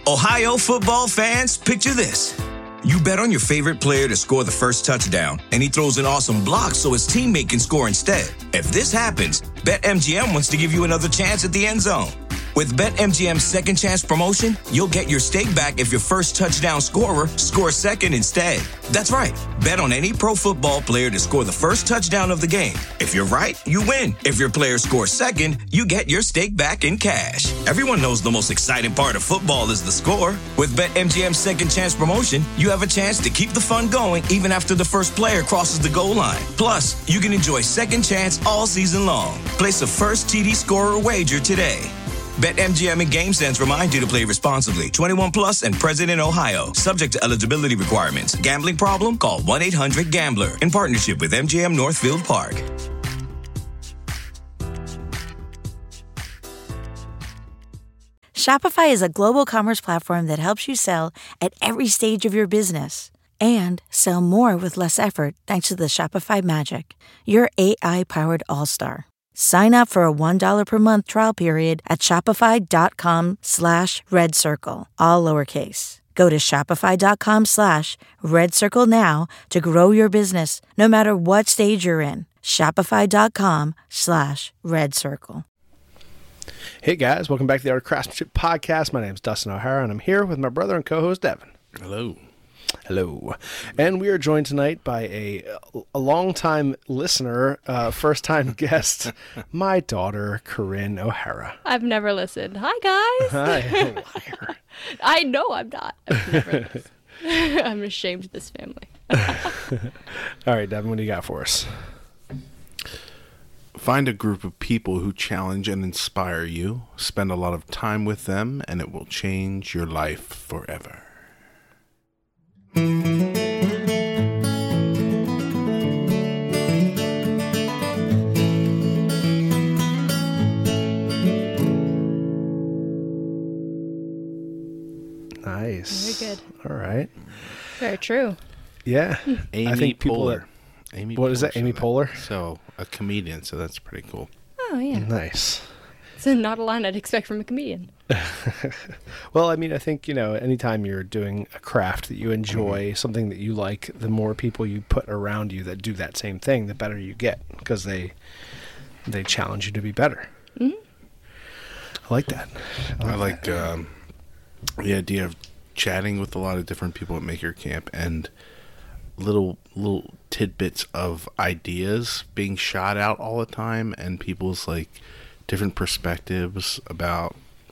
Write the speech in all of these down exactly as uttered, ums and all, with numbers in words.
Ohio football fans, picture this. You bet on your favorite player to score the first touchdown, and he throws an awesome block so his teammate can score instead. If this happens, BetMGM wants to give you another chance at the end zone. With BetMGM's Second Chance promotion, you'll get your stake back if your first touchdown scorer scores second instead. That's right. Bet on any pro football player to score the first touchdown of the game. If you're right, you win. If your player scores second, you get your stake back in cash. Everyone knows the most exciting part of football is the score. With BetMGM's Second Chance promotion, you have a chance to keep the fun going even after the first player crosses the goal line. Plus, you can enjoy Second Chance all season long. Place a first T D scorer wager today. BetMGM and GameSense remind you to play responsibly. twenty-one plus and present in Ohio. Subject to eligibility requirements. Gambling problem? Call one eight hundred gambler. In partnership with M G M Northfield Park. Shopify is a global commerce platform that helps you sell at every stage of your business. And sell more with less effort thanks to the Shopify Magic, your A I-powered all-star. Sign up for a one dollar per month trial period at shopify.com slash red circle, all lowercase. Go to shopify.com slash red circle now to grow your business, no matter what stage you're in. Shopify.com slash red circle. Hey guys, welcome back to the Art of Craftsmanship Podcast. My name is Dustin O'Hara, and I'm here with my brother and co-host Devin. Hello. Hello. And we are joined tonight by a a longtime listener, uh, first-time guest, my daughter, Corinne O'Hara. I've never listened. Hi, guys. Hi. Liar. I know I'm not. I've never listened. I'm ashamed of this family. All right, Devin, what do you got for us? Find a group of people who challenge and inspire you. Spend a lot of time with them, and it will change your life forever. Nice. Very good. All right. Very true. Yeah. Amy I think people Poehler. That, Amy what is that? Poehler Amy said Poehler? So, a comedian, so that's pretty cool. Oh, yeah. Nice. It's not a line I'd expect from a comedian. Well, I mean, I think, you know, anytime you're doing a craft that you enjoy, mm-hmm. something that you like, the more people you put around you that do that same thing, the better you get, because they they challenge you to be better. Mm-hmm. I like that. I like, I like um, the idea of chatting with a lot of different people at Maker Camp and little little tidbits of ideas being shot out all the time, and people's like different perspectives about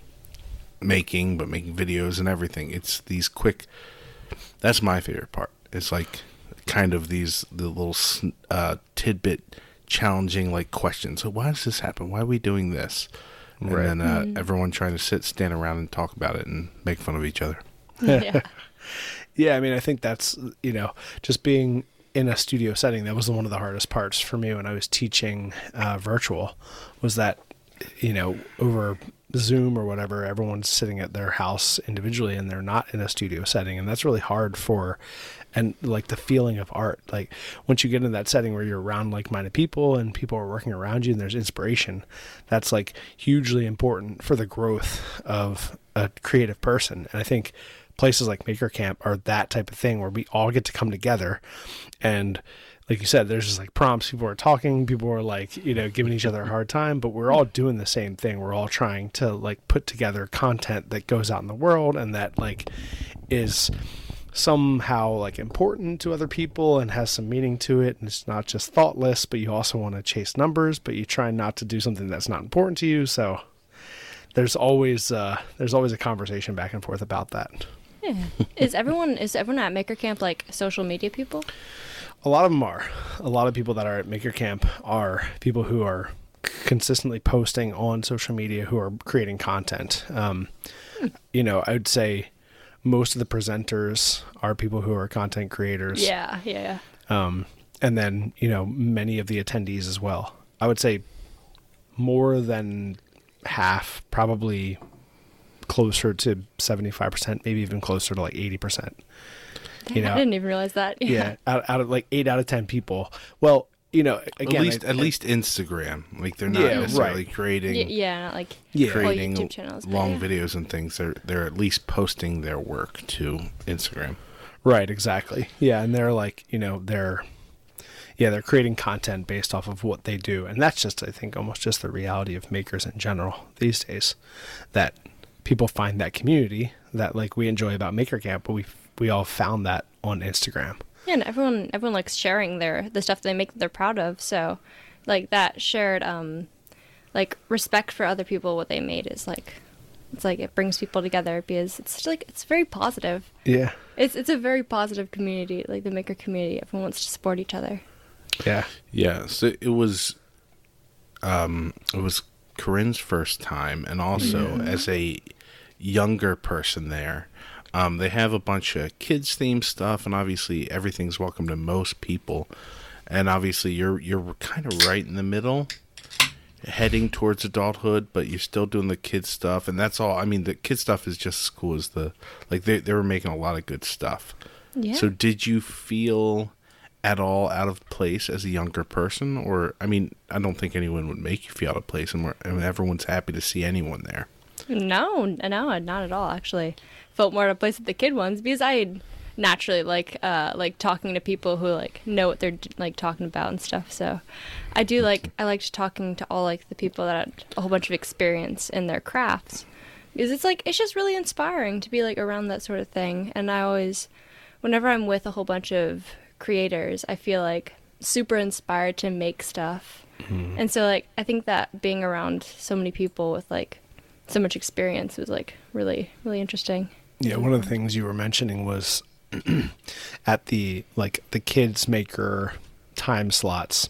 making, but making videos and everything. It's these quick, that's my favorite part. It's like kind of these the little uh, tidbit challenging like questions. So why does this happen? Why are we doing this? And right. then uh, mm-hmm. everyone trying to sit, stand around and talk about it and make fun of each other. Yeah. Yeah, I mean, I think that's, you know, just being in a studio setting, that was one of the hardest parts for me when I was teaching uh, virtual, was that, you know, over Zoom or whatever, everyone's sitting at their house individually and they're not in a studio setting. And that's really hard for, and like the feeling of art, like once you get in that setting where you're around like-minded people and people are working around you and there's inspiration, that's like hugely important for the growth of a creative person. And I think places like Maker Camp are that type of thing where we all get to come together, and like you said, there's just like prompts, people are talking, people are like, you know, giving each other a hard time, but we're all doing the same thing. We're all trying to like put together content that goes out in the world and that like is somehow like important to other people and has some meaning to it, and it's not just thoughtless, but you also want to chase numbers, but you try not to do something that's not important to you. So there's always uh there's always a conversation back and forth about that. Yeah. Is everyone is everyone at Maker Camp like social media people? A lot of them are. A lot of people that are at Maker Camp are people who are consistently posting on social media, who are creating content. Um, hmm. You know, I would say most of the presenters are people who are content creators. Yeah, yeah. Um, and then, you know, many of the attendees as well. I would say more than half, probably closer to seventy-five percent, maybe even closer to like eighty percent. Dang, You know, I didn't even realize that. Yeah, yeah out, out of like eight out of ten people. Well, you know, again, at least I, at I, least Instagram. Like they're not Yeah, necessarily right. creating Y- yeah, not like Yeah. full creating YouTube channels. but long yeah. videos and things. They're they're at least posting their work to Instagram. right, exactly. Yeah, and they're like, you know, they're yeah, they're creating content based off of what they do, and that's just, I think, almost just the reality of makers in general these days. That people find that community that like we enjoy about Maker Camp, but we we all found that on Instagram. Yeah, and everyone everyone likes sharing their the stuff they make that they're proud of. So, like that shared um, like respect for other people, what they made is like, it's like it brings people together because it's like it's very positive. Yeah, It's it's a very positive community, like the maker community. Everyone wants to support each other. yeah, Yeah, so it was, um, it was Corinne's first time, and also as a younger person there, um, they have a bunch of kids themed stuff, and obviously everything's welcome to most people, and obviously you're you're kind of right in the middle, heading towards adulthood, but you're still doing the kids stuff, and that's all. I mean, the kids stuff is just as cool as the like they they were making a lot of good stuff. Yeah. So did you feel at all out of place as a younger person? Or, I mean, I don't think anyone would make you feel out of place, and we're, I mean, everyone's happy to see anyone there. No, no, not at all. Actually, felt more at a place at the kid ones because I naturally like uh like talking to people who like know what they're like talking about and stuff. So I do like I liked talking to all like the people that had a whole bunch of experience in their crafts because it's like it's just really inspiring to be like around that sort of thing. And I always, whenever I'm with a whole bunch of creators, I feel like super inspired to make stuff. Mm-hmm. And so like I think that being around so many people with like so much experience was like really really interesting. yeah. One of the things you were mentioning was at the like the kids maker time slots,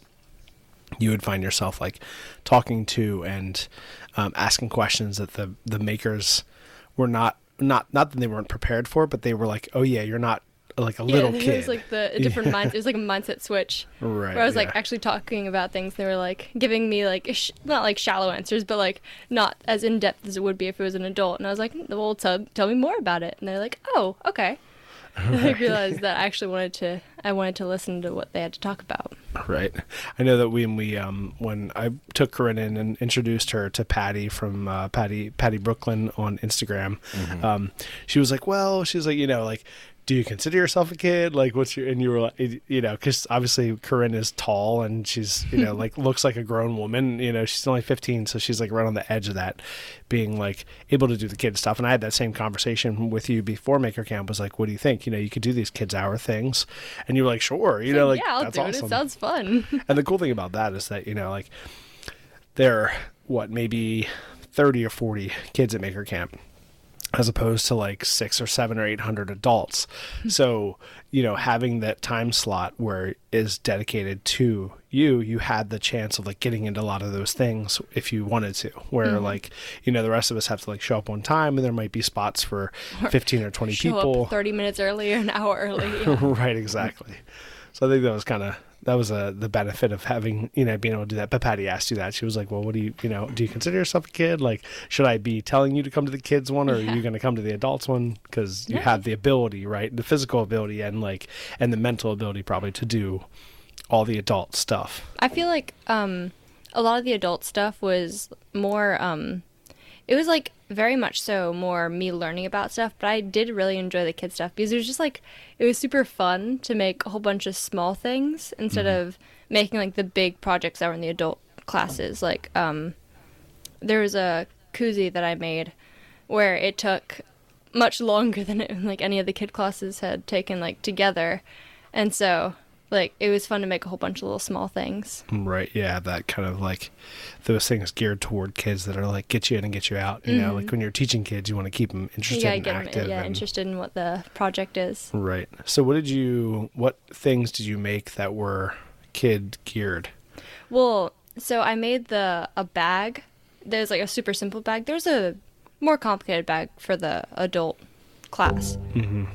you would find yourself like talking to and um, asking questions that the the makers were not not not that they weren't prepared for, but they were like, oh yeah, you're not like a little yeah, kid. It was like the a different mind. It was like a mindset switch. Right, Where I was like yeah. actually talking about things. They were like giving me like sh- not like shallow answers, but like not as in depth as it would be if it was an adult. And I was like, well, tell tell me more about it. And they're like, oh, okay. And I realized that I actually wanted to. I wanted to listen to what they had to talk about. Right. I know that when we um when I took Corinne in and introduced her to Patty from uh, Patty Patty Brooklyn on Instagram, mm-hmm. um, she was like, well, she's like, you know, like, do you consider yourself a kid? Like, what's your, and you were like, you know, because obviously Corinne is tall and she's, you know, like looks like a grown woman, you know, she's only fifteen. So she's like right on the edge of that, being like able to do the kid stuff. And I had that same conversation with you before Maker Camp, was like, what do you think? You know, you could do these kids hour things. And you were like, sure, you know, like, yeah, I'll that's do awesome. it. It sounds fun. And the cool thing about that is that, you know, like there are what, maybe thirty or forty kids at Maker Camp, as opposed to like six or seven or eight hundred adults. So, you know, having that time slot where it is dedicated to you, you had the chance of like getting into a lot of those things if you wanted to, where mm-hmm. like, you know, the rest of us have to like show up on time, and there might be spots for fifteen or twenty show people. Up thirty minutes early or an hour early. Yeah. Right, exactly. So I think that was kind of, that was a, the benefit of having, you know, being able to do that. But Patty asked you that. She was like, well, what do you, you know, do you consider yourself a kid? Like, should I be telling you to come to the kids one, or yeah. are you going to come to the adults one? Because you yeah. have the ability, right? The physical ability and like, and the mental ability probably to do all the adult stuff. I feel like um, a lot of the adult stuff was more, um, it was like very much so more me learning about stuff, but I did really enjoy the kid stuff because it was just like, it was super fun to make a whole bunch of small things instead mm-hmm. of making like the big projects that were in the adult classes. Like um, there was a koozie that I made where it took much longer than it, like any of the kid classes had taken like together. And so like it was fun to make a whole bunch of little small things. Right. Yeah. That kind of like those things geared toward kids that are like get you in and get you out. You mm-hmm. know, like when you're teaching kids, you want to keep them interested and get active. Them, yeah, and, interested in what the project is. Right. So what did you, what things did you make that were kid geared? Well, so I made the, a bag. There's like a super simple bag. There's a more complicated bag for the adult class. Mm-hmm.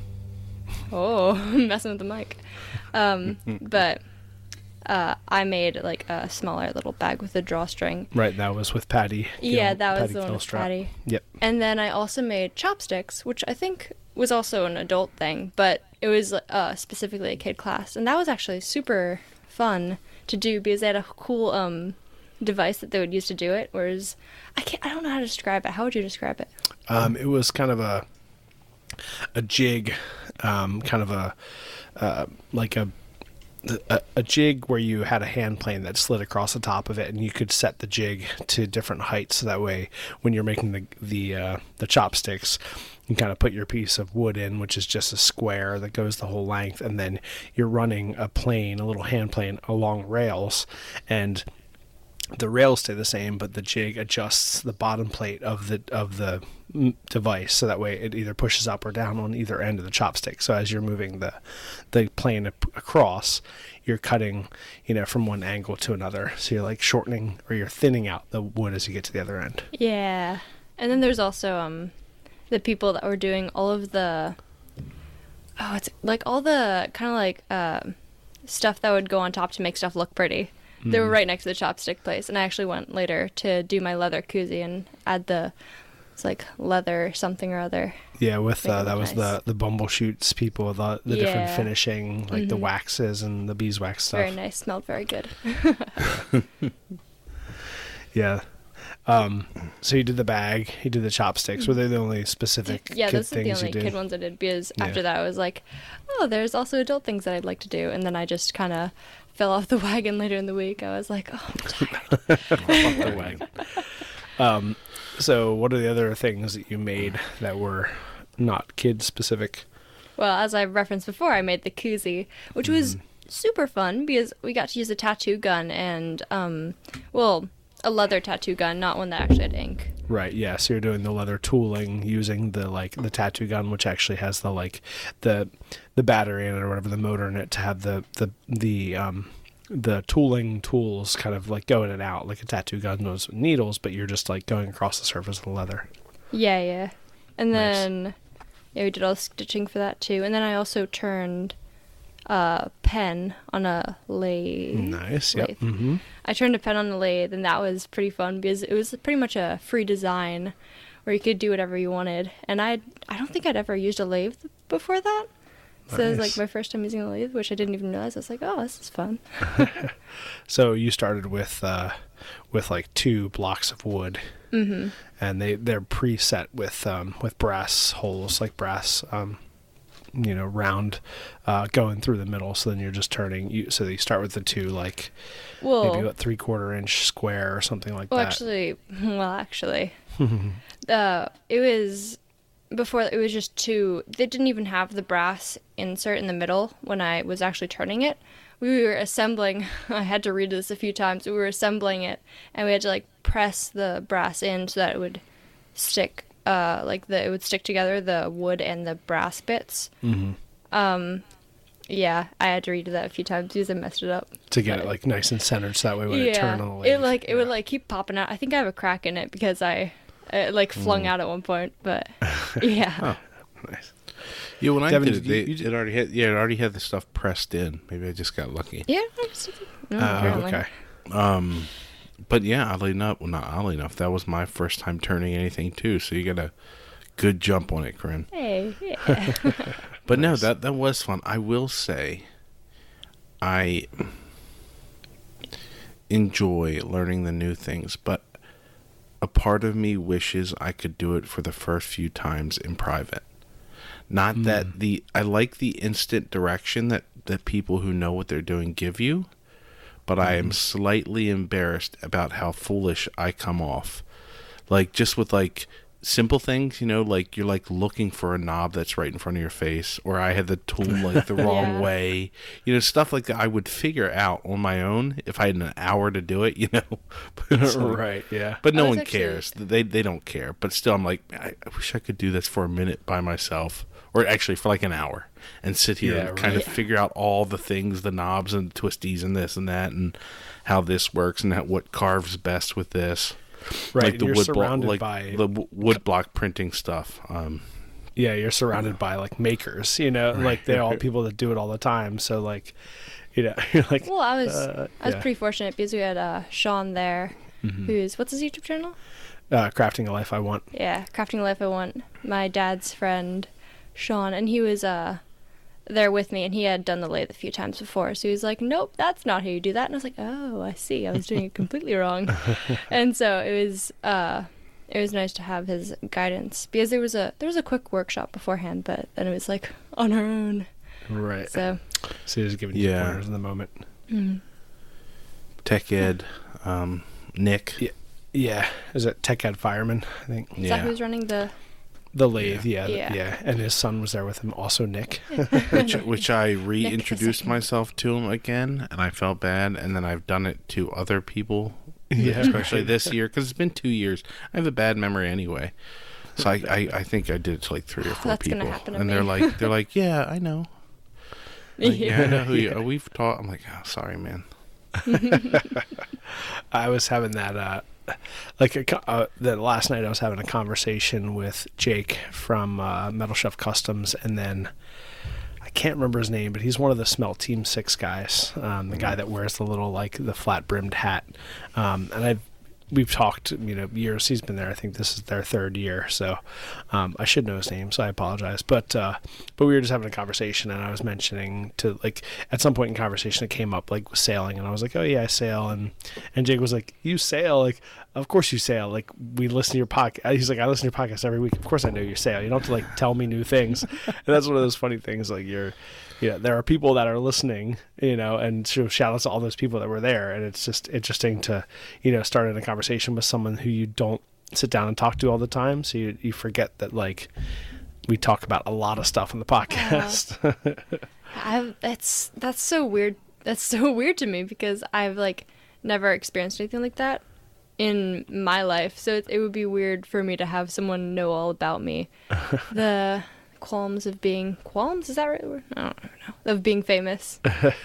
Oh, messing with the mic. Um, but uh, I made like a smaller little bag with a drawstring. Right, that was with Patty. Yeah, that was Patty the one with Patty. Yep. And then I also made chopsticks, which I think was also an adult thing, but it was uh, specifically a kid class. And that was actually super fun to do because they had a cool um device that they would use to do it. Whereas I can't, I don't know how to describe it. How would you describe it? Um, it was kind of a a jig, um, kind of a uh, like a, a a jig where you had a hand plane that slid across the top of it, and you could set the jig to different heights. So that way, when you're making the the uh, the chopsticks, you kind of put your piece of wood in, which is just a square that goes the whole length, and then you're running a plane, a little hand plane along rails, and the rails stay the same, but the jig adjusts the bottom plate of the of the device, so that way it either pushes up or down on either end of the chopstick. So as you're moving the the plane across, you're cutting, you know, from one angle to another. So you're like shortening or you're thinning out the wood as you get to the other end. Yeah, and then there's also um the people that were doing all of the oh, it's like all the kind of like uh, stuff that would go on top to make stuff look pretty. They were right next to the chopstick place, and I actually went later to do my leather koozie and add the, it's like leather something or other. Yeah, with uh, that was nice. the the Bumbleshoots people, the the Yeah. different finishing, like Mm-hmm. the waxes and the beeswax stuff. Very nice, smelled very good. Yeah. Um, so you did the bag, you did the chopsticks. Were they the only specific Yeah, kid those are the things only you did? kid ones I did because Yeah. after that I was like, oh, there's also adult things that I'd like to do, and then I just kind of fell off the wagon later in the week. I was like, oh, I'm tired. Off the wagon. Um, so what are the other things that you made that were not kid specific? Well, as I referenced before, I made the koozie, which was super fun because we got to use a tattoo gun and, um, well, a leather tattoo gun, not one that actually had ink. Right, yeah. So you're doing the leather tooling using the like the tattoo gun, which actually has the like the the battery in it or whatever, the motor in it to have the the the um the tooling tools kind of like go in and out like a tattoo gun does with needles, but you're just like going across the surface of the leather. Yeah, yeah. And Nice. then, yeah, we did all the stitching for that too. And then I also turned a pen on a lathe. Nice. Yep. lathe. Mm-hmm. I turned a pen on a lathe, and that was pretty fun because it was pretty much a free design where you could do whatever you wanted. And I I don't think I'd ever used a lathe before that. So it was like Nice. my first time using a lathe, which I didn't even realize. I was like, oh, this is fun. So you started with uh, with like two blocks of wood, mm-hmm. and they they're preset with um, with brass holes, like brass, um, you know, round, uh, going through the middle. So then you're just turning. You so you start with the two like Well, maybe what three quarter inch square or something like well, that. actually, well, actually, uh, it was before it was just two. They didn't even have the brass insert in the middle when I was actually turning it. We were assembling. I had to read this a few times. We were assembling it, and we had to like press the brass in so that it would stick. Uh, like the it would stick together, the wood and the brass bits. Mm-hmm. Um, yeah, I had to read that a few times because I messed it up. To get but- it like nice and centered, so that way when yeah, it turned on the lathe, it like it yeah. would like keep popping out. I think I have a crack in it because I it like flung Mm. out at one point, but yeah. nice. Yeah, when I Devin, did it, did you- they, you did- it already had yeah, it already had the stuff pressed in. Maybe I just got lucky. Yeah. I just- no, Oh, apparently. okay. Um, but yeah, oddly enough, well, not oddly enough, that was my first time turning anything too. So you got a good jump on it, Corinne. Hey, yeah. But no, that that was fun. I will say, I enjoy learning the new things, but a part of me wishes I could do it for the first few times in private. Not that the I like the instant direction that that people who know what they're doing give you, but I am slightly embarrassed about how foolish I come off. Like just with like simple things, you know, like you're like looking for a knob that's right in front of your face, or I had the tool like the wrong Yeah. way, you know, stuff like that I would figure out on my own if I had an hour to do it, you know. But it's like- Right. Yeah. but no I was one actually- cares. They they don't care. But still, I'm like, I, I wish I could do this for a minute by myself, or actually for like an hour, and sit here Yeah, and kind right. of figure out all the things, the knobs and the twisties and this and that, and how this works and how, what carves best with this. Right. Like and the you're wood block, surrounded like by the w- wood block printing stuff. Um, yeah, you're surrounded by like makers, you know, like they're all people that do it all the time. So like, you know, you're like, Well, I was Uh, I was yeah. pretty fortunate because we had uh, Sean there, Mm-hmm. who's what's his YouTube channel? uh, crafting a life I want. Yeah, Crafting Life I Want. My dad's friend, Sean, and he was uh there with me, and he had done the lathe a few times before, so he was like, nope, that's not how you do that. And I was like, oh, I see, I was doing it completely wrong. And so it was uh it was nice to have his guidance, because there was a there was a quick workshop beforehand, but then it was like on our own. Right. So so he was giving you Yeah. pointers in the moment. mm-hmm. Tech Ed, um, Nick. Yeah. Yeah. Is it Tech Ed Fireman, I think? Is Yeah. that who's running the The lathe, yeah. Yeah. Yeah. And his son was there with him, also Nick. which, which I reintroduced second. myself to him again, and I felt bad, and then I've done it to other people, Yeah. especially this year, because it's been two years. I have a bad memory anyway, so I, I, I think I did it to like three or four That's gonna people, happen to and they're me. like, they're like, yeah, I know, like, yeah, I know who you. Oh, we've talked. I'm like, oh, sorry, man. I was having that, uh, like, a, co- uh, the last night I was having a conversation with Jake from uh, Metal Chef Customs, and then I can't remember his name, but he's one of the Smelt Team Six guys, um, the guy that wears the little, like, the flat brimmed hat. Um, and I've we've talked, you know, years. He's been there. I think this is their third year, so um, I should know his name. So I apologize. But uh, but we were just having a conversation, and I was mentioning to, like, at some point in conversation it came up, like, with sailing, and I was like, oh yeah, I sail, and and Jake was like, you sail? Like, of course you sail. Like, we listen to your podcast. He's like, I listen to your podcast every week. Of course I know you sail. You don't have to, like, tell me new things. And that's one of those funny things. Like, you're. Yeah, there are people that are listening, you know, and so shout out to all those people that were there. And it's just interesting to, you know, start in a conversation with someone who you don't sit down and talk to all the time. So you, you forget that, like, we talk about a lot of stuff on the podcast. I've that's that's so weird. That's so weird to me, because I've, like, never experienced anything like that in my life. So it, it would be weird for me to have someone know all about me. The qualms of being qualms is that right word? I don't know. Of being famous.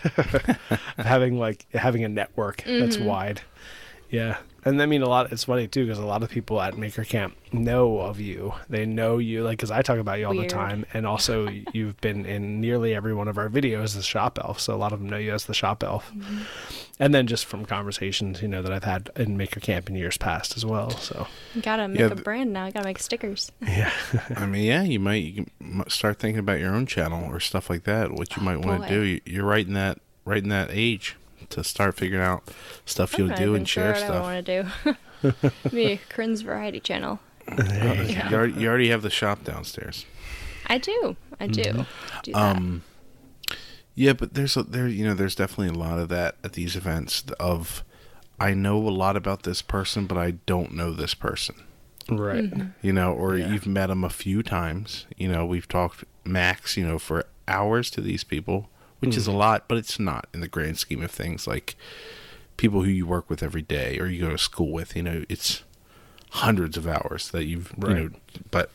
having like having a network that's Mm-hmm. wide. Yeah. And I mean, a lot, it's funny too, because a lot of people at Maker Camp know of you. They know you, like, because I talk about you all Weird. the time. And also, you've been in nearly every one of our videos as Shop Elf. So a lot of them know you as the Shop Elf. Mm-hmm. And then just from conversations, you know, that I've had in Maker Camp in years past as well. So, You gotta make Yeah, a th- brand now. You gotta make stickers. yeah. I mean, yeah, you might you can m- start thinking about your own channel or stuff like that. What you might want boy. to do. You- You're right in that right in that age to start figuring out stuff I'm you'll not do even and sure share what I stuff. want to do. Me, Corinne's Variety Channel. You, already, you already have the shop downstairs. I do. I do. Mm-hmm. Do that. Um, yeah, but there's a, there you know there's definitely a lot of that at these events of I know a lot about this person, but I don't know this person. Right. You know, or Yeah. you've met them a few times. You know, we've talked max, you know, for hours to these people, which is a lot, but it's not in the grand scheme of things. Like people who you work with every day or you go to school with, you know, it's hundreds of hours that you've, you know, but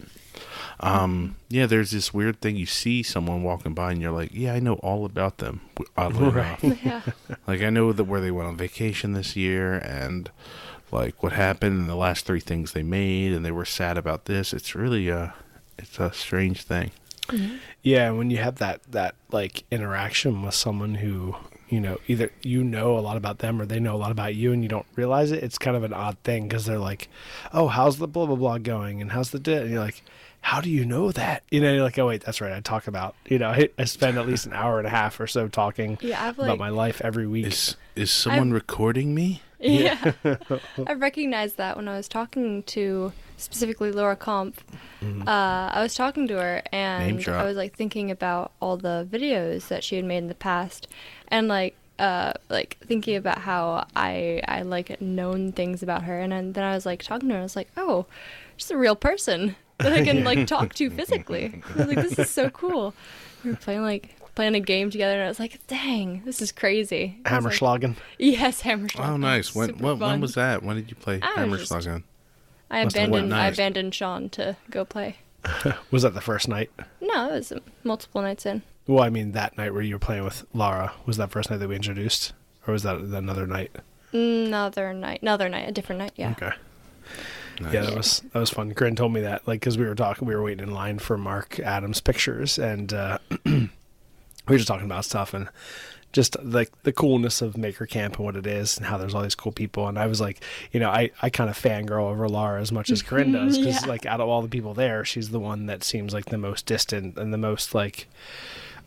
um, yeah, there's this weird thing. You see someone walking by and you're like, yeah, I know all about them. Oddly Right. enough. Yeah. Like I know that where they went on vacation this year and like what happened and the last three things they made and they were sad about this. It's really a, it's a strange thing. Yeah, and when you have that that like interaction with someone who, you know, either you know a lot about them or they know a lot about you and you don't realize it, it's kind of an odd thing because they're like, oh, how's the blah blah blah going and how's the di-? And you're like, how do you know that? You know, you're like, oh wait, that's right, I talk about, you know, I, I spend at least an hour and a half or so talking Yeah, I've about like my life every week. Is is someone recording me? Yeah. I recognized that when I was talking to specifically Laura Kampf. Mm-hmm. Uh, I was talking to her Name and drop. I was like thinking about all the videos that she had made in the past and like uh like thinking about how I I like known things about her and then, then I was like talking to her and I was like, oh, she's a real person that I can like talk to physically. I was like, this is so cool. We were playing like playing a game together and I was like, dang, this is crazy. I was like, Hammerschlagen. yes, Hammerschlagen. Oh, nice. When Super when, when fun. was that? When did you play I was just- Hammerschlagen? I Must have abandoned went I nice. abandoned Sean to go play. Was that the first night? No, it was multiple nights in. Well, I mean, that night where you were playing with Lara, was that first night that we introduced? Or was that another night? Another night, another night, a different night. Yeah. Okay. Nice. Yeah, that was that was fun. Corinne told me that, like, because we were talking, we were waiting in line for Mark Adams' pictures, and uh, we were just talking about stuff and just like the coolness of Maker Camp and what it is, and how there's all these cool people. And I was like, you know, I, I kind of fangirl over Laura as much as Corinne does, because Yeah. like out of all the people there, she's the one that seems like the most distant and the most like.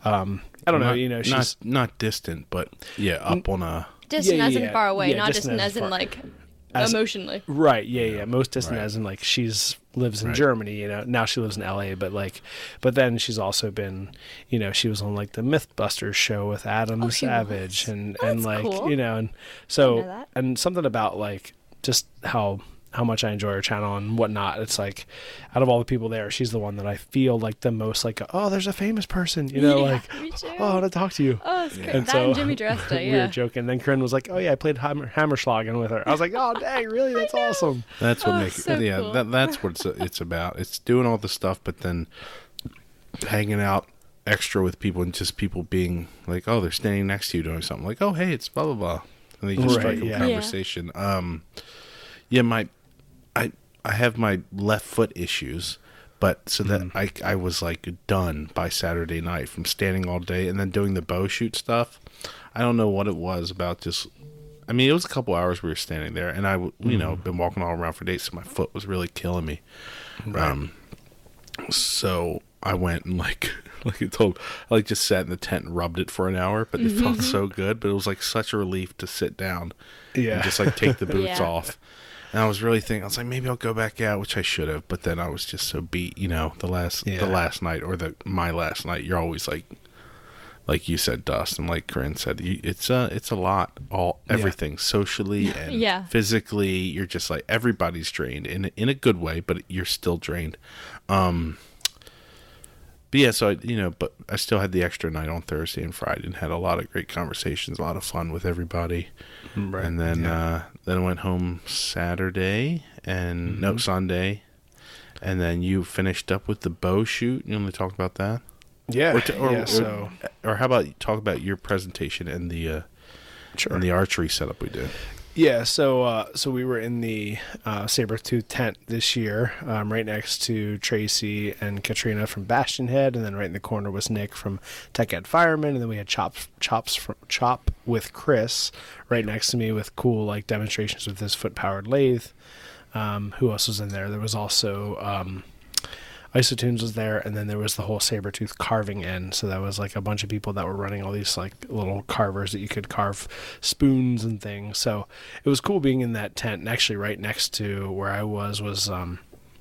um, I don't know, Not- you know, she's not not distant, but yeah, up on a Distant Yeah, as yeah, in yeah. far away, Yeah, not distant distant as as in far- like as- emotionally. right. Yeah, yeah. Most distant Right. as in like she's lives in Right. Germany. You know, now she lives in L A. But like, but then she's also been, you know, she was on like the MythBusters show with Adam Oh, she Savage, was. and Oh, and that's like cool. you know, and know so that. and something about like just how. how much I enjoy her channel and whatnot. It's like, out of all the people there, she's the one that I feel like the most like, oh, there's a famous person, you know, Yeah, like, me too. oh, I want to talk to you. Oh, it's great. And That so- and Jimmy DiResta, we yeah. were joking. Then Corinne was like, oh yeah, I played Hammer, Hammerschlagen with her. I was like, oh dang, really? That's awesome. That's what Oh, makes so yeah. cool. That, that's what it's, it's about. It's doing all the stuff, but then hanging out extra with people and just people being like, oh, they're standing next to you doing something. Like, oh, hey, it's blah blah blah, and they just Right, strike a yeah. conversation. Um, yeah, my, I I have my left foot issues, but so that I I was like done by Saturday night from standing all day and then doing the bow shoot stuff. I don't know what it was about just. I mean, it was a couple hours we were standing there, and I, w- you know, been walking all around for days, so my foot was really killing me. Um, so I went and like, like I told, I like just sat in the tent and rubbed it for an hour, but it felt so good. But it was like such a relief to sit down Yeah. and just like take the boots Yeah. off. And I was really thinking, I was like, maybe I'll go back out, which I should have. But then I was just so beat, you know, the last, Yeah. the last night or the my last night. You're always like. Like you said, Dust, and like Corinne said, you, it's a it's a lot. All everything socially and Yeah. physically, you're just like everybody's drained in in a good way, but you're still drained. Um, but yeah, so I, you know, but I still had the extra night on Thursday and Friday, and had a lot of great conversations, a lot of fun with everybody. Right. And then Yeah. uh, then I went home Saturday and no Sunday, and then you finished up with the bow shoot. You want to talk about that? Yeah. Or, to, or, yeah. or- So or how about you talk about your presentation and the uh, sure. and the archery setup we did? Yeah, so uh, so we were in the uh, Sabertooth tent this year, um, right next to Tracy and Katrina from Bastion Head, and then right in the corner was Nick from Tech Ed Fireman, and then we had Chop Chops from Chop with Chris right next to me with cool like demonstrations with his foot powered lathe. Um, who else was in there? There was also um, Isotunes was there, and then there was the whole Sabertooth carving end. So that was like a bunch of people that were running all these like little carvers that you could carve spoons and things. So it was cool being in that tent. And actually, right next to where I was was um,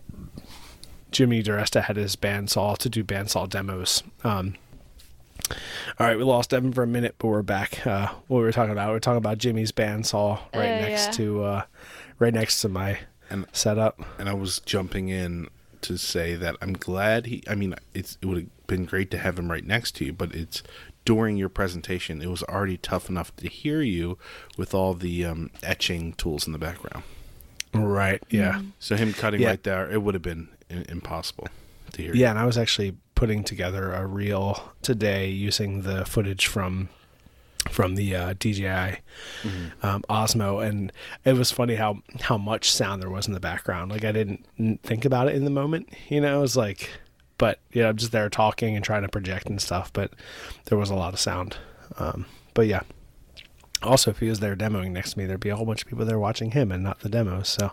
Jimmy DiResta had his bandsaw to do bandsaw demos. Um, all right, we lost Evan for a minute, but we're back. Uh, what we were talking about? We were talking about Jimmy's bandsaw right Uh, next yeah. to uh, right next to my And setup. and I was jumping in to say that I'm glad he. I mean, it's it would have been great to have him right next to you, but it's during your presentation. It was already tough enough to hear you with all the um, etching tools in the background. Right. Yeah. So him cutting Yeah. right there, it would have been i- impossible to hear. Yeah, and I was actually putting together a reel today using the footage from from the uh, D J I um, Osmo, and it was funny how how much sound there was in the background. Like I didn't n- think about it in the moment, you know. It was like, but yeah, I'm just there talking and trying to project and stuff. But there was a lot of sound. Um, but yeah. Also, if he was there demoing next to me, there'd be a whole bunch of people there watching him and not the demos. So.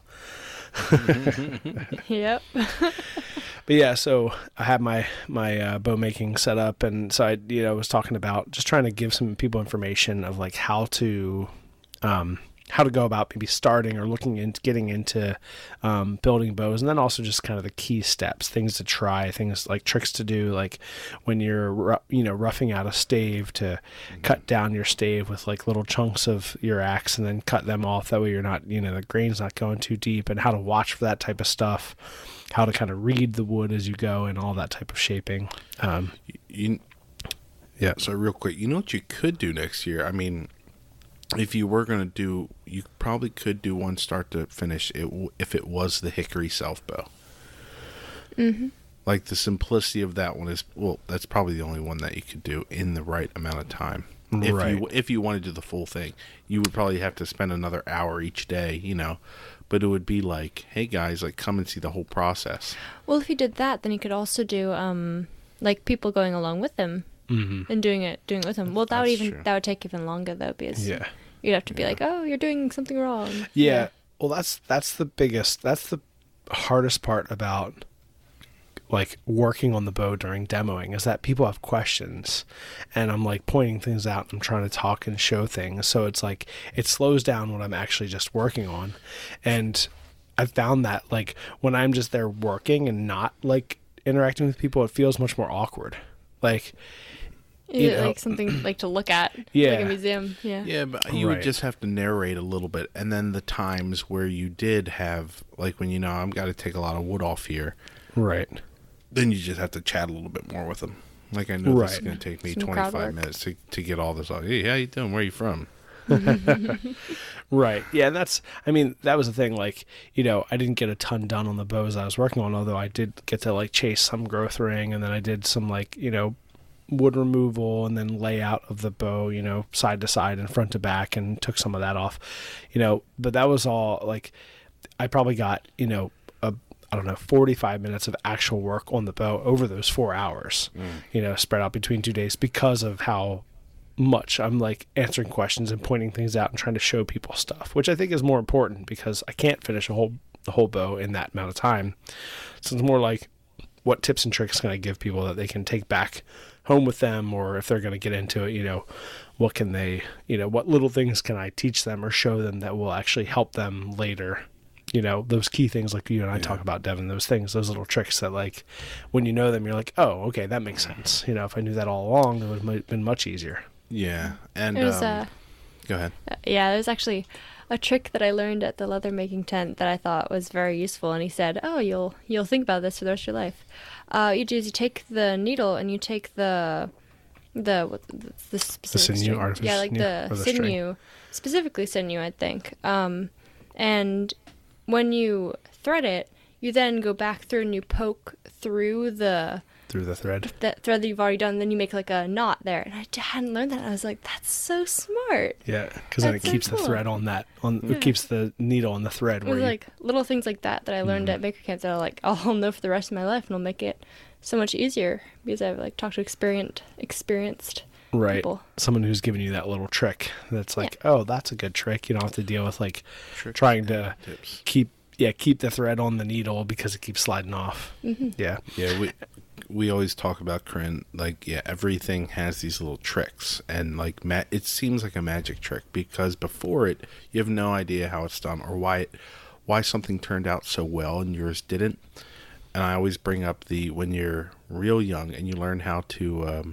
Yep. But yeah, so I had my my uh, bow making set up, and so I you know was talking about just trying to give some people information of like how to um, how to go about maybe starting or looking into getting into um, building bows, and then also just kind of the key steps, things to try, things like tricks to do, like when you're ru- you know roughing out a stave to cut down your stave with like little chunks of your axe and then cut them off. That way you're not you know the grain's not going too deep, and how to watch for that type of stuff. How to kind of read the wood as you go and all that type of shaping. Um, You, yeah. So real quick, you know what you could do next year? I mean, if you were going to do, you probably could do one start to finish it w- if it was the hickory self bow. Mm-hmm. Like the simplicity of that one is, well, that's probably the only one that you could do in the right amount of time. If Right. you if you want to do the full thing, you would probably have to spend another hour each day, you know. But it would be like, hey guys, like come and see the whole process. Well, if he did that, then he could also do um like people going along with him and doing it doing it with him. Well, that would That's even true. that would take even longer though, because yeah. you'd have to be like, oh, you're doing something wrong. Yeah. Well, that's that's the biggest. That's the hardest part about like working on the bow during demoing is that people have questions, and I'm like pointing things out. I'm trying to talk and show things. So it's like, it slows down what I'm actually just working on. And I found that like when I'm just there working and not like interacting with people, it feels much more awkward. Like, you Yeah, know, like something like to look at, Yeah. like a museum. Yeah. Yeah, but you Right. would just have to narrate a little bit, and then the times where you did have, like when you know I've got to take a lot of wood off here, right. then you just have to chat a little bit more with them. Like I know this is Right. going to take me Some crowd twenty-five work. minutes to to get all this off. Hey, how you doing? Where are you from? Right. Yeah, and that's, I mean, that was the thing, like, you know, I didn't get a ton done on the bows I was working on, although I did get to like chase some growth ring, and then I did some like, you know, wood removal and then layout of the bow, you know, side to side and front to back, and took some of that off, you know, but that was all like, I probably got, you know, a, I don't know, forty-five minutes of actual work on the bow over those four hours, you know, spread out between two days because of how much I'm like answering questions and pointing things out and trying to show people stuff, which I think is more important because I can't finish a whole the whole bow in that amount of time. So it's more like, what tips and tricks can I give people that they can take back home with them, or if they're going to get into it, you know, what can they, you know, what little things can I teach them or show them that will actually help them later? You know, those key things like you and I Yeah. talk about, Devin, those things, those little tricks that like when you know them, you're like, oh, okay, that makes sense. You know, if I knew that all along, it would have been much easier. Yeah, and There's um, a go ahead. Uh, yeah, there's actually a trick that I learned at the leather making tent that I thought was very useful. And he said, "Oh, you'll you'll think about this for the rest of your life. Uh, you do is you take the needle and you take the the what, the, the specific sinew, string. artificial yeah, like sinew, the, or the string? sinew, specifically sinew, I think. Um, and when you thread it, you then go back through and you poke through the Through the thread. that thread that you've already done. Then you make like a knot there. And I j- hadn't learned that. And I was like, that's so smart. Yeah, because then it That's so keeps the cool. thread on that, on Yeah. it keeps the needle on the thread. It Where was you, like little things like that that I learned Mm-hmm. at Maker Camp that I like I'll know for the rest of my life, and it'll make it so much easier because I've like talked to experienced experienced right, people. someone who's giving you that little trick. That's like, oh, that's a good trick. You don't have to deal with like Tricks trying and to tips. keep, yeah, keep the thread on the needle because it keeps sliding off. Mm-hmm. Yeah, Yeah, we we always talk about Corinne, like, yeah, everything has these little tricks, and like ma- it seems like a magic trick because before it, you have no idea how it's done or why it, why something turned out so well and yours didn't. And I always bring up the when you're real young and you learn how to um,